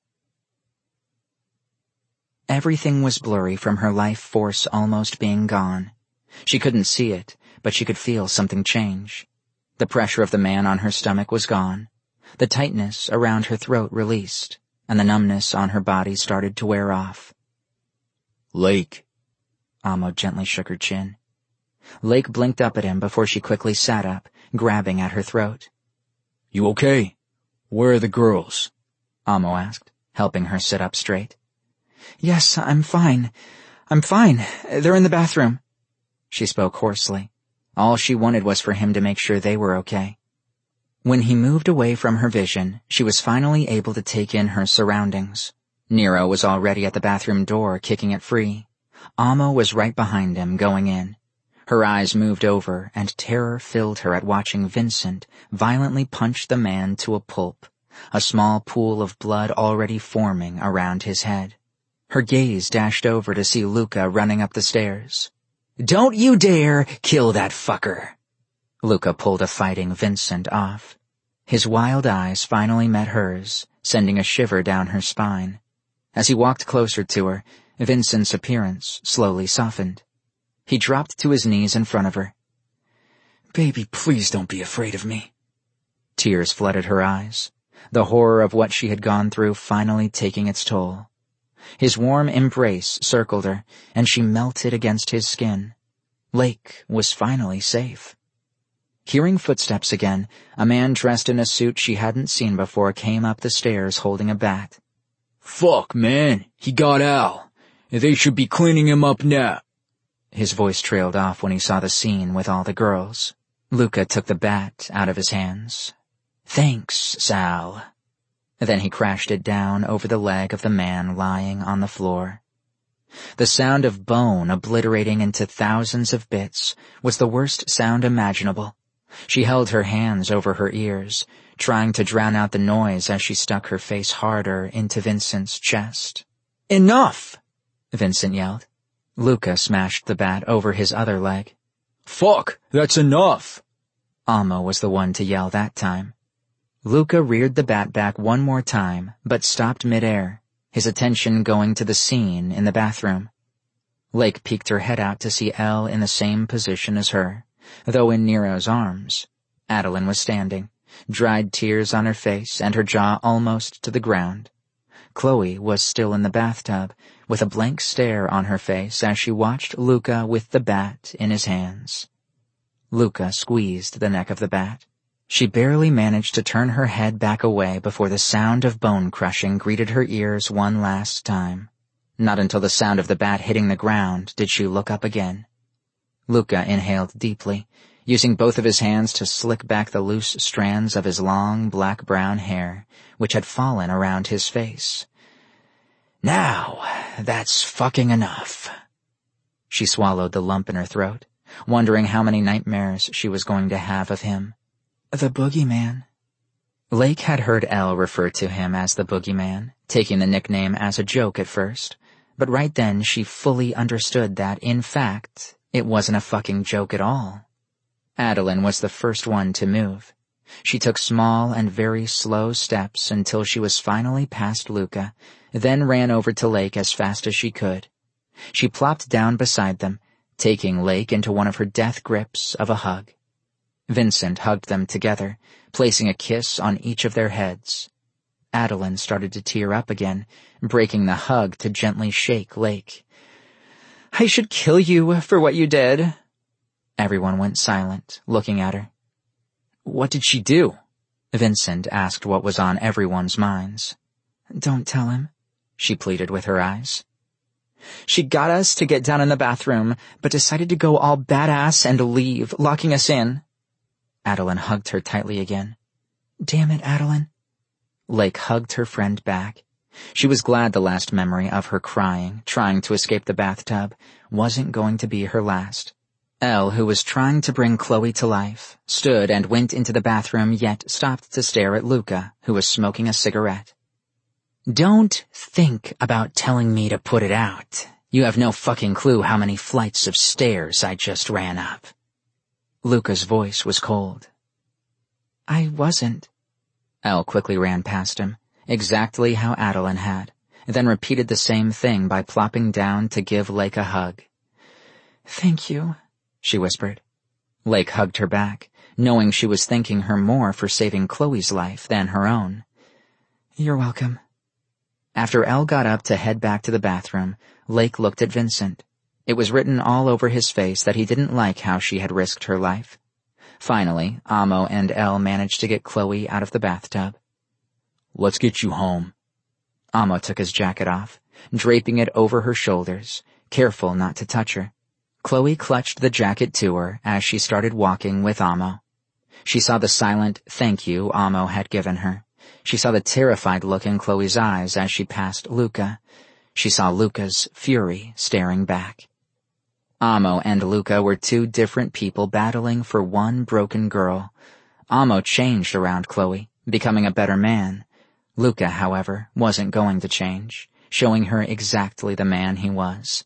Everything was blurry from her life force almost being gone. She couldn't see it, but she could feel something change. The pressure of the man on her stomach was gone. The tightness around her throat released, and the numbness on her body started to wear off. "Lake." Amo gently shook her chin. Lake blinked up at him before she quickly sat up, grabbing at her throat. "You okay? Where are the girls?" Amo asked, helping her sit up straight. "Yes, I'm fine. I'm fine. They're in the bathroom." She spoke hoarsely. All she wanted was for him to make sure they were okay. When he moved away from her vision, she was finally able to take in her surroundings. Nero was already at the bathroom door, kicking it free. Amo was right behind him, going in. Her eyes moved over, and terror filled her at watching Vincent violently punch the man to a pulp, a small pool of blood already forming around his head. Her gaze dashed over to see Luca running up the stairs. "Don't you dare kill that fucker!" Luca pulled a fighting Vincent off. His wild eyes finally met hers, sending a shiver down her spine. As he walked closer to her, Vincent's appearance slowly softened. He dropped to his knees in front of her. "Baby, please don't be afraid of me." Tears flooded her eyes, the horror of what she had gone through finally taking its toll. His warm embrace circled her, and she melted against his skin. Lake was finally safe. Hearing footsteps again, a man dressed in a suit she hadn't seen before came up the stairs holding a bat. "Fuck, man, he got Al. They should be cleaning him up now." His voice trailed off when he saw the scene with all the girls. Luca took the bat out of his hands. "Thanks, Sal." Then he crashed it down over the leg of the man lying on the floor. The sound of bone obliterating into thousands of bits was the worst sound imaginable. She held her hands over her ears, trying to drown out the noise as she stuck her face harder into Vincent's chest. "Enough!" Vincent yelled. Luca smashed the bat over his other leg. "Fuck, that's enough!" Amo was the one to yell that time. Luca reared the bat back one more time, but stopped midair, his attention going to the scene in the bathroom. Lake peeked her head out to see Elle in the same position as her, though in Nero's arms. Adeline was standing, dried tears on her face and her jaw almost to the ground. Chloe was still in the bathtub, with a blank stare on her face as she watched Luca with the bat in his hands. Luca squeezed the neck of the bat. She barely managed to turn her head back away before the sound of bone crushing greeted her ears one last time. Not until the sound of the bat hitting the ground did she look up again. Luca inhaled deeply, using both of his hands to slick back the loose strands of his long black-brown hair, which had fallen around his face. "Now, that's fucking enough." She swallowed the lump in her throat, wondering how many nightmares she was going to have of him. The boogeyman. Lake had heard Elle refer to him as the boogeyman, taking the nickname as a joke at first, but right then she fully understood that, in fact, it wasn't a fucking joke at all. Adeline was the first one to move. She took small and very slow steps until she was finally past Luca, then ran over to Lake as fast as she could. She plopped down beside them, taking Lake into one of her death grips of a hug. Vincent hugged them together, placing a kiss on each of their heads. Adeline started to tear up again, breaking the hug to gently shake Lake. "I should kill you for what you did." Everyone went silent, looking at her. "What did she do?" Vincent asked what was on everyone's minds. "Don't tell him," she pleaded with her eyes. "She got us to get down in the bathroom, but decided to go all badass and leave, locking us in." Adeline hugged her tightly again. "Damn it, Adeline." Lake hugged her friend back. She was glad the last memory of her crying, trying to escape the bathtub, wasn't going to be her last. Elle, who was trying to bring Chloe to life, stood and went into the bathroom yet stopped to stare at Luca, who was smoking a cigarette. "Don't think about telling me to put it out. You have no fucking clue how many flights of stairs I just ran up." Luca's voice was cold. "I wasn't." Elle quickly ran past him, exactly how Adeline had, then repeated the same thing by plopping down to give Lake a hug. "Thank you," she whispered. Lake hugged her back, knowing she was thanking her more for saving Chloe's life than her own. "You're welcome." After Elle got up to head back to the bathroom, Lake looked at Vincent. It was written all over his face that he didn't like how she had risked her life. Finally, Amo and Elle managed to get Chloe out of the bathtub. "Let's get you home." Amo took his jacket off, draping it over her shoulders, careful not to touch her. Chloe clutched the jacket to her as she started walking with Amo. She saw the silent thank you Amo had given her. She saw the terrified look in Chloe's eyes as she passed Luca. She saw Luca's fury staring back. Amo and Luca were two different people battling for one broken girl. Amo changed around Chloe, becoming a better man. Luca, however, wasn't going to change, showing her exactly the man he was.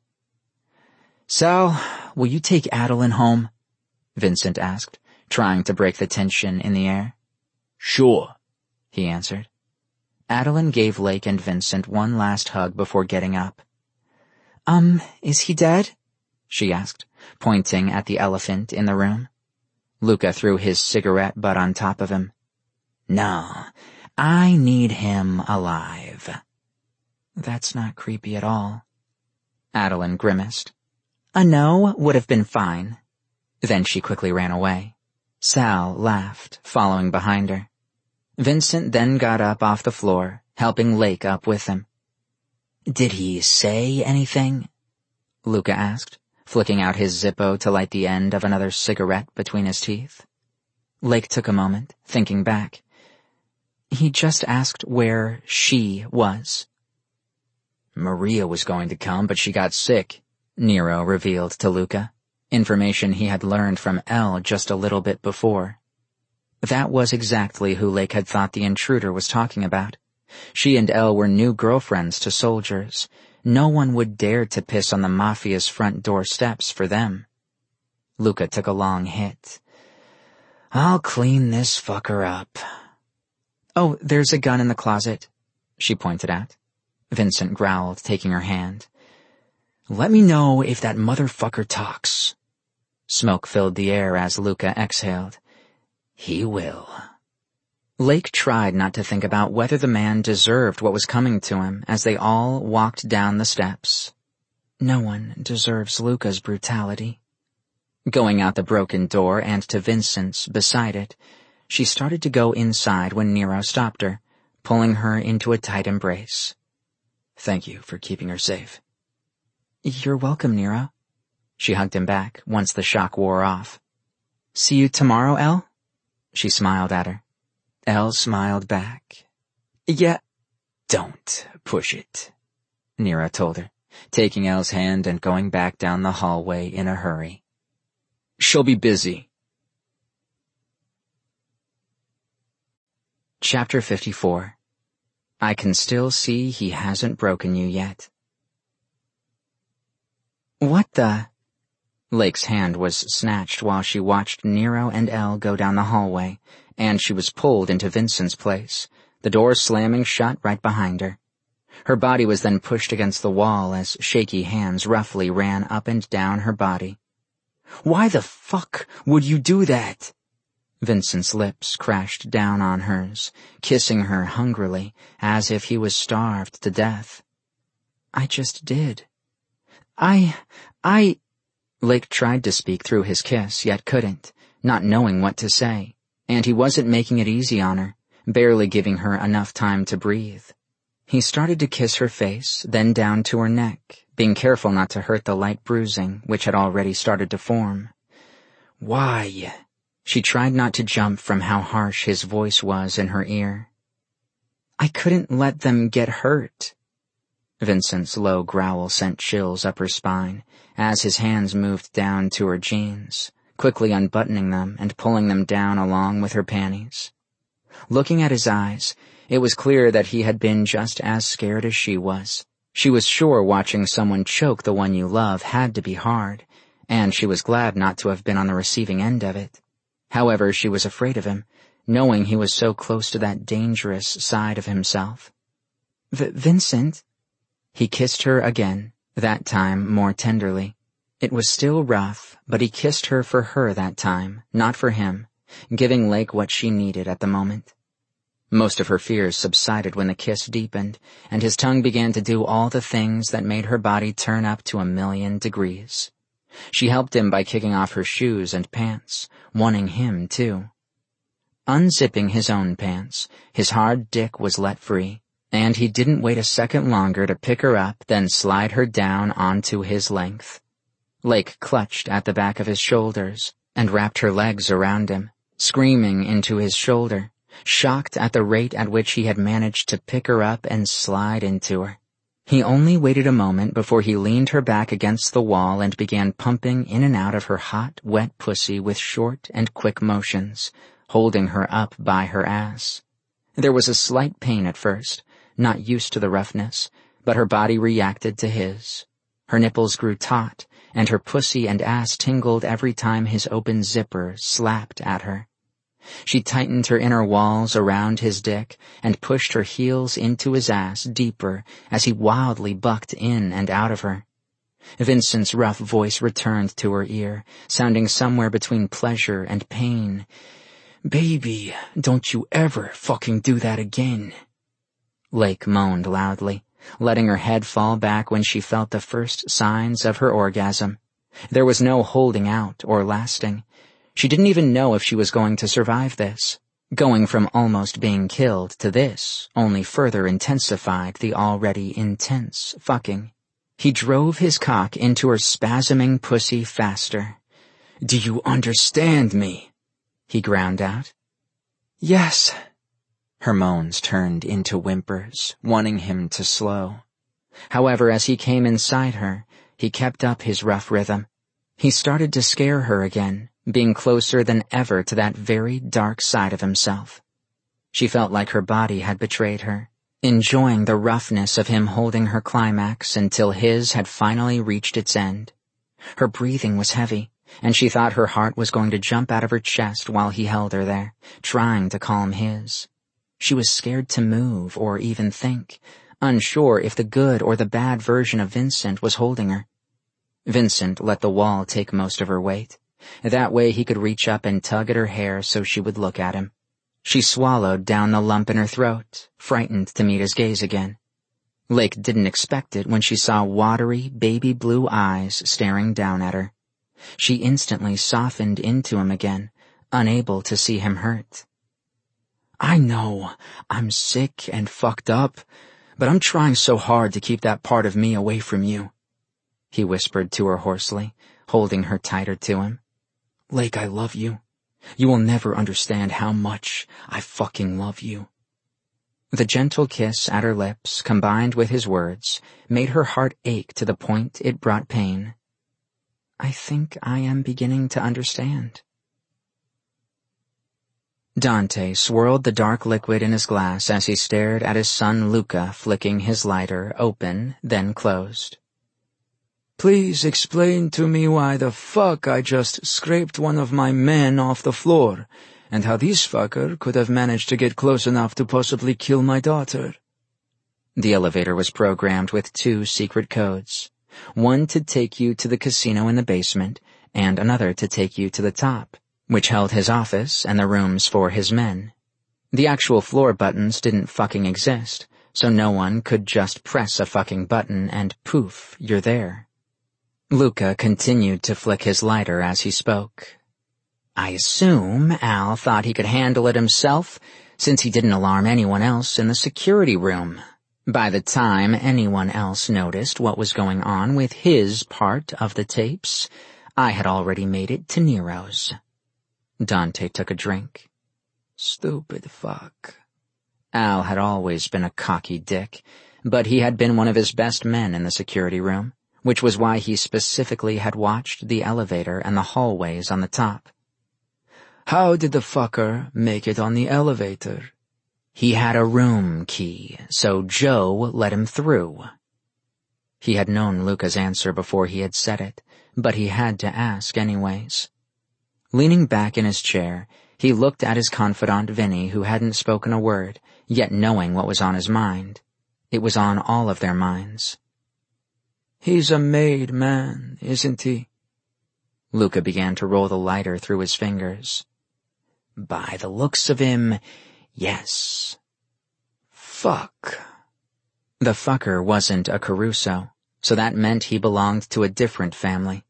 "Sal, will you take Adeline home?" Vincent asked, trying to break the tension in the air. "Sure," he answered. Adeline gave Lake and Vincent one last hug before getting up. Um, is he dead?" she asked, pointing at the elephant in the room. Luca threw his cigarette butt on top of him. "No, I need him alive." "That's not creepy at all." Adeline grimaced. "A no would have been fine." Then she quickly ran away. Sal laughed, following behind her. Vincent then got up off the floor, helping Lake up with him. "Did he say anything?" Luca asked, flicking out his Zippo to light the end of another cigarette between his teeth. Lake took a moment, thinking back. He just asked where she was. "Maria was going to come, but she got sick," Nero revealed to Luca, information he had learned from Elle just a little bit before. That was exactly who Lake had thought the intruder was talking about. She and Elle were new girlfriends to soldiers. No one would dare to piss on the Mafia's front door steps for them. Luca took a long hit. "I'll clean this fucker up." "Oh, there's a gun in the closet," she pointed out. Vincent growled, taking her hand. "Let me know if that motherfucker talks." Smoke filled the air as Luca exhaled. "He will." Lake tried not to think about whether the man deserved what was coming to him as they all walked down the steps. No one deserves Luca's brutality. Going out the broken door and to Vincent's beside it, she started to go inside when Nero stopped her, pulling her into a tight embrace. Thank you for keeping her safe. You're welcome, Nero. She hugged him back once the shock wore off. See you tomorrow, Elle? She smiled at her. Elle smiled back. Yeah. Don't push it, Nero told her, taking Elle's hand and going back down the hallway in a hurry. She'll be busy. Chapter fifty-four. I can still see he hasn't broken you yet. What the? Lake's hand was snatched while she watched Nero and Elle go down the hallway, and she was pulled into Vincent's place, the door slamming shut right behind her. Her body was then pushed against the wall as shaky hands roughly ran up and down her body. Why the fuck would you do that? Vincent's lips crashed down on hers, kissing her hungrily, as if he was starved to death. I just did. I... I... Lake tried to speak through his kiss, yet couldn't, not knowing what to say. And he wasn't making it easy on her, barely giving her enough time to breathe. He started to kiss her face, then down to her neck, being careful not to hurt the light bruising which had already started to form. Why? She tried not to jump from how harsh his voice was in her ear. I couldn't let them get hurt. Vincent's low growl sent chills up her spine as his hands moved down to her jeans, quickly unbuttoning them and pulling them down along with her panties. Looking at his eyes, it was clear that he had been just as scared as she was. She was sure watching someone choke the one you love had to be hard, and she was glad not to have been on the receiving end of it. However, she was afraid of him, knowing he was so close to that dangerous side of himself. V- Vincent? He kissed her again, that time more tenderly. It was still rough, but he kissed her for her that time, not for him, giving Lake what she needed at the moment. Most of her fears subsided when the kiss deepened, and his tongue began to do all the things that made her body turn up to a million degrees. She helped him by kicking off her shoes and pants, wanting him too. Unzipping his own pants, his hard dick was let free, and he didn't wait a second longer to pick her up, then slide her down onto his length. Lake clutched at the back of his shoulders and wrapped her legs around him, screaming into his shoulder, shocked at the rate at which he had managed to pick her up and slide into her. He only waited a moment before he leaned her back against the wall and began pumping in and out of her hot, wet pussy with short and quick motions, holding her up by her ass. There was a slight pain at first, not used to the roughness, but her body reacted to his. Her nipples grew taut, and her pussy and ass tingled every time his open zipper slapped at her. She tightened her inner walls around his dick and pushed her heels into his ass deeper as he wildly bucked in and out of her. Vincent's rough voice returned to her ear, sounding somewhere between pleasure and pain. "Baby, don't you ever fucking do that again." Lake moaned loudly, letting her head fall back when she felt the first signs of her orgasm. There was no holding out or lasting. She didn't even know if she was going to survive this. Going from almost being killed to this only further intensified the already intense fucking. He drove his cock into her spasming pussy faster. "Do you understand me?" he ground out. "Yes." Her moans turned into whimpers, wanting him to slow. However, as he came inside her, he kept up his rough rhythm. He started to scare her again, being closer than ever to that very dark side of himself. She felt like her body had betrayed her, enjoying the roughness of him holding her climax until his had finally reached its end. Her breathing was heavy, and she thought her heart was going to jump out of her chest while he held her there, trying to calm his. She was scared to move or even think, unsure if the good or the bad version of Vincent was holding her. Vincent let the wall take most of her weight. That way he could reach up and tug at her hair so she would look at him. She swallowed down the lump in her throat, frightened to meet his gaze again. Lake didn't expect it when she saw watery, baby blue eyes staring down at her. She instantly softened into him again, unable to see him hurt. "I know, I'm sick and fucked up, but I'm trying so hard to keep that part of me away from you," he whispered to her hoarsely, holding her tighter to him. "Lake, I love you. You will never understand how much I fucking love you." The gentle kiss at her lips, combined with his words, made her heart ache to the point it brought pain. "I think I am beginning to understand." Dante swirled the dark liquid in his glass as he stared at his son Luca flicking his lighter open, then closed. "Please explain to me why the fuck I just scraped one of my men off the floor, and how this fucker could have managed to get close enough to possibly kill my daughter." The elevator was programmed with two secret codes, one to take you to the casino in the basement, and another to take you to the top, which held his office and the rooms for his men. The actual floor buttons didn't fucking exist, so no one could just press a fucking button and poof, you're there. Luca continued to flick his lighter as he spoke. "I assume Al thought he could handle it himself, since he didn't alarm anyone else in the security room. By the time anyone else noticed what was going on with his part of the tapes, I had already made it to Nero's." Dante took a drink. Stupid fuck. Al had always been a cocky dick, but he had been one of his best men in the security room, which was why he specifically had watched the elevator and the hallways on the top. "How did the fucker make it on the elevator?" "He had a room key, so Joe let him through." He had known Luca's answer before he had said it, but he had to ask anyways. Leaning back in his chair, he looked at his confidant Vinny, who hadn't spoken a word, yet knowing what was on his mind. It was on all of their minds. "He's a made man, isn't he?" Luca began to roll the lighter through his fingers. "By the looks of him, yes." Fuck. The fucker wasn't a Caruso, so that meant he belonged to a different family.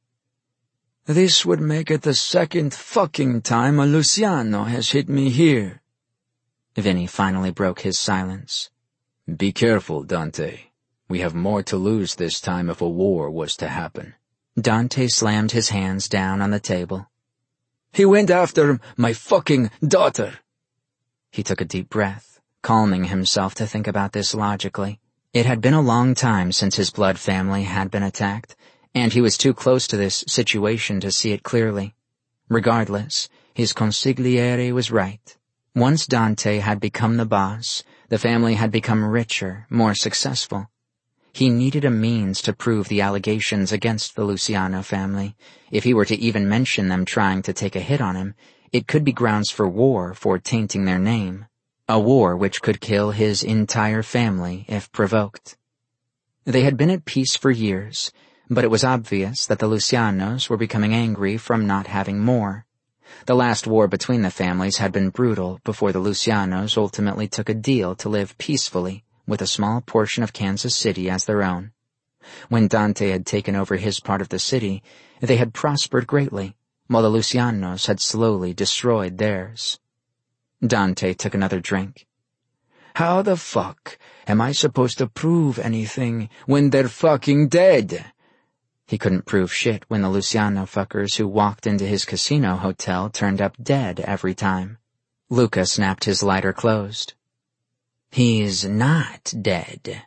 "This would make it the second fucking time a Luciano has hit me here." Vinny finally broke his silence. "Be careful, Dante. We have more to lose this time if a war was to happen." Dante slammed his hands down on the table. "He went after my fucking daughter." He took a deep breath, calming himself to think about this logically. It had been a long time since his blood family had been attacked, and he was too close to this situation to see it clearly. Regardless, his consigliere was right. Once Dante had become the boss, the family had become richer, more successful. He needed a means to prove the allegations against the Luciano family. If he were to even mention them trying to take a hit on him, it could be grounds for war for tainting their name. A war which could kill his entire family if provoked. They had been at peace for years, but it was obvious that the Lucianos were becoming angry from not having more. The last war between the families had been brutal before the Lucianos ultimately took a deal to live peacefully with a small portion of Kansas City as their own. When Dante had taken over his part of the city, they had prospered greatly, while the Lucianos had slowly destroyed theirs. Dante took another drink. "How the fuck am I supposed to prove anything when they're fucking dead?" He couldn't prove shit when the Luciano fuckers who walked into his casino hotel turned up dead every time. Luca snapped his lighter closed. "He's not dead."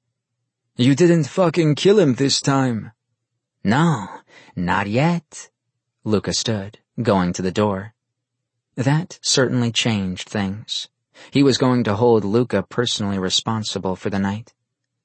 "You didn't fucking kill him this time." "No, not yet." Luca stood, going to the door. That certainly changed things. He was going to hold Luca personally responsible for the night.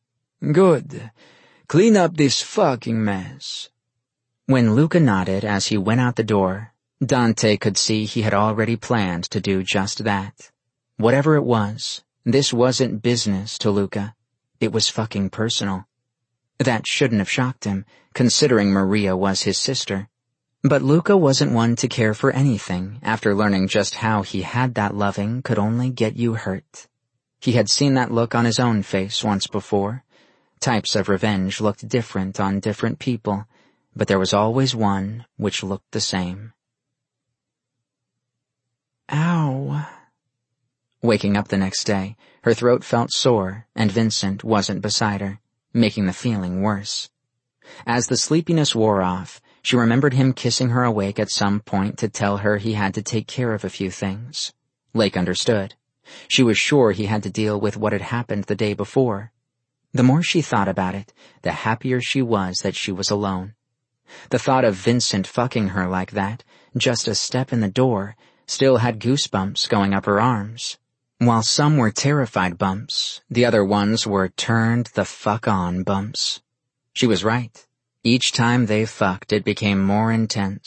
"Good. Clean up this fucking mess." When Luca nodded as he went out the door, Dante could see he had already planned to do just that. Whatever it was, this wasn't business to Luca. It was fucking personal. That shouldn't have shocked him, considering Maria was his sister. But Luca wasn't one to care for anything after learning just how he had that loving could only get you hurt. He had seen that look on his own face once before. Types of revenge looked different on different people, but there was always one which looked the same. Ow. Waking up the next day, her throat felt sore, and Vincent wasn't beside her, making the feeling worse. As the sleepiness wore off, she remembered him kissing her awake at some point to tell her he had to take care of a few things. Lake understood. She was sure he had to deal with what had happened the day before. The more she thought about it, the happier she was that she was alone. The thought of Vincent fucking her like that, just a step in the door, still had goosebumps going up her arms. While some were terrified bumps, the other ones were turned the fuck on bumps. She was right. Each time they fucked, it became more intense.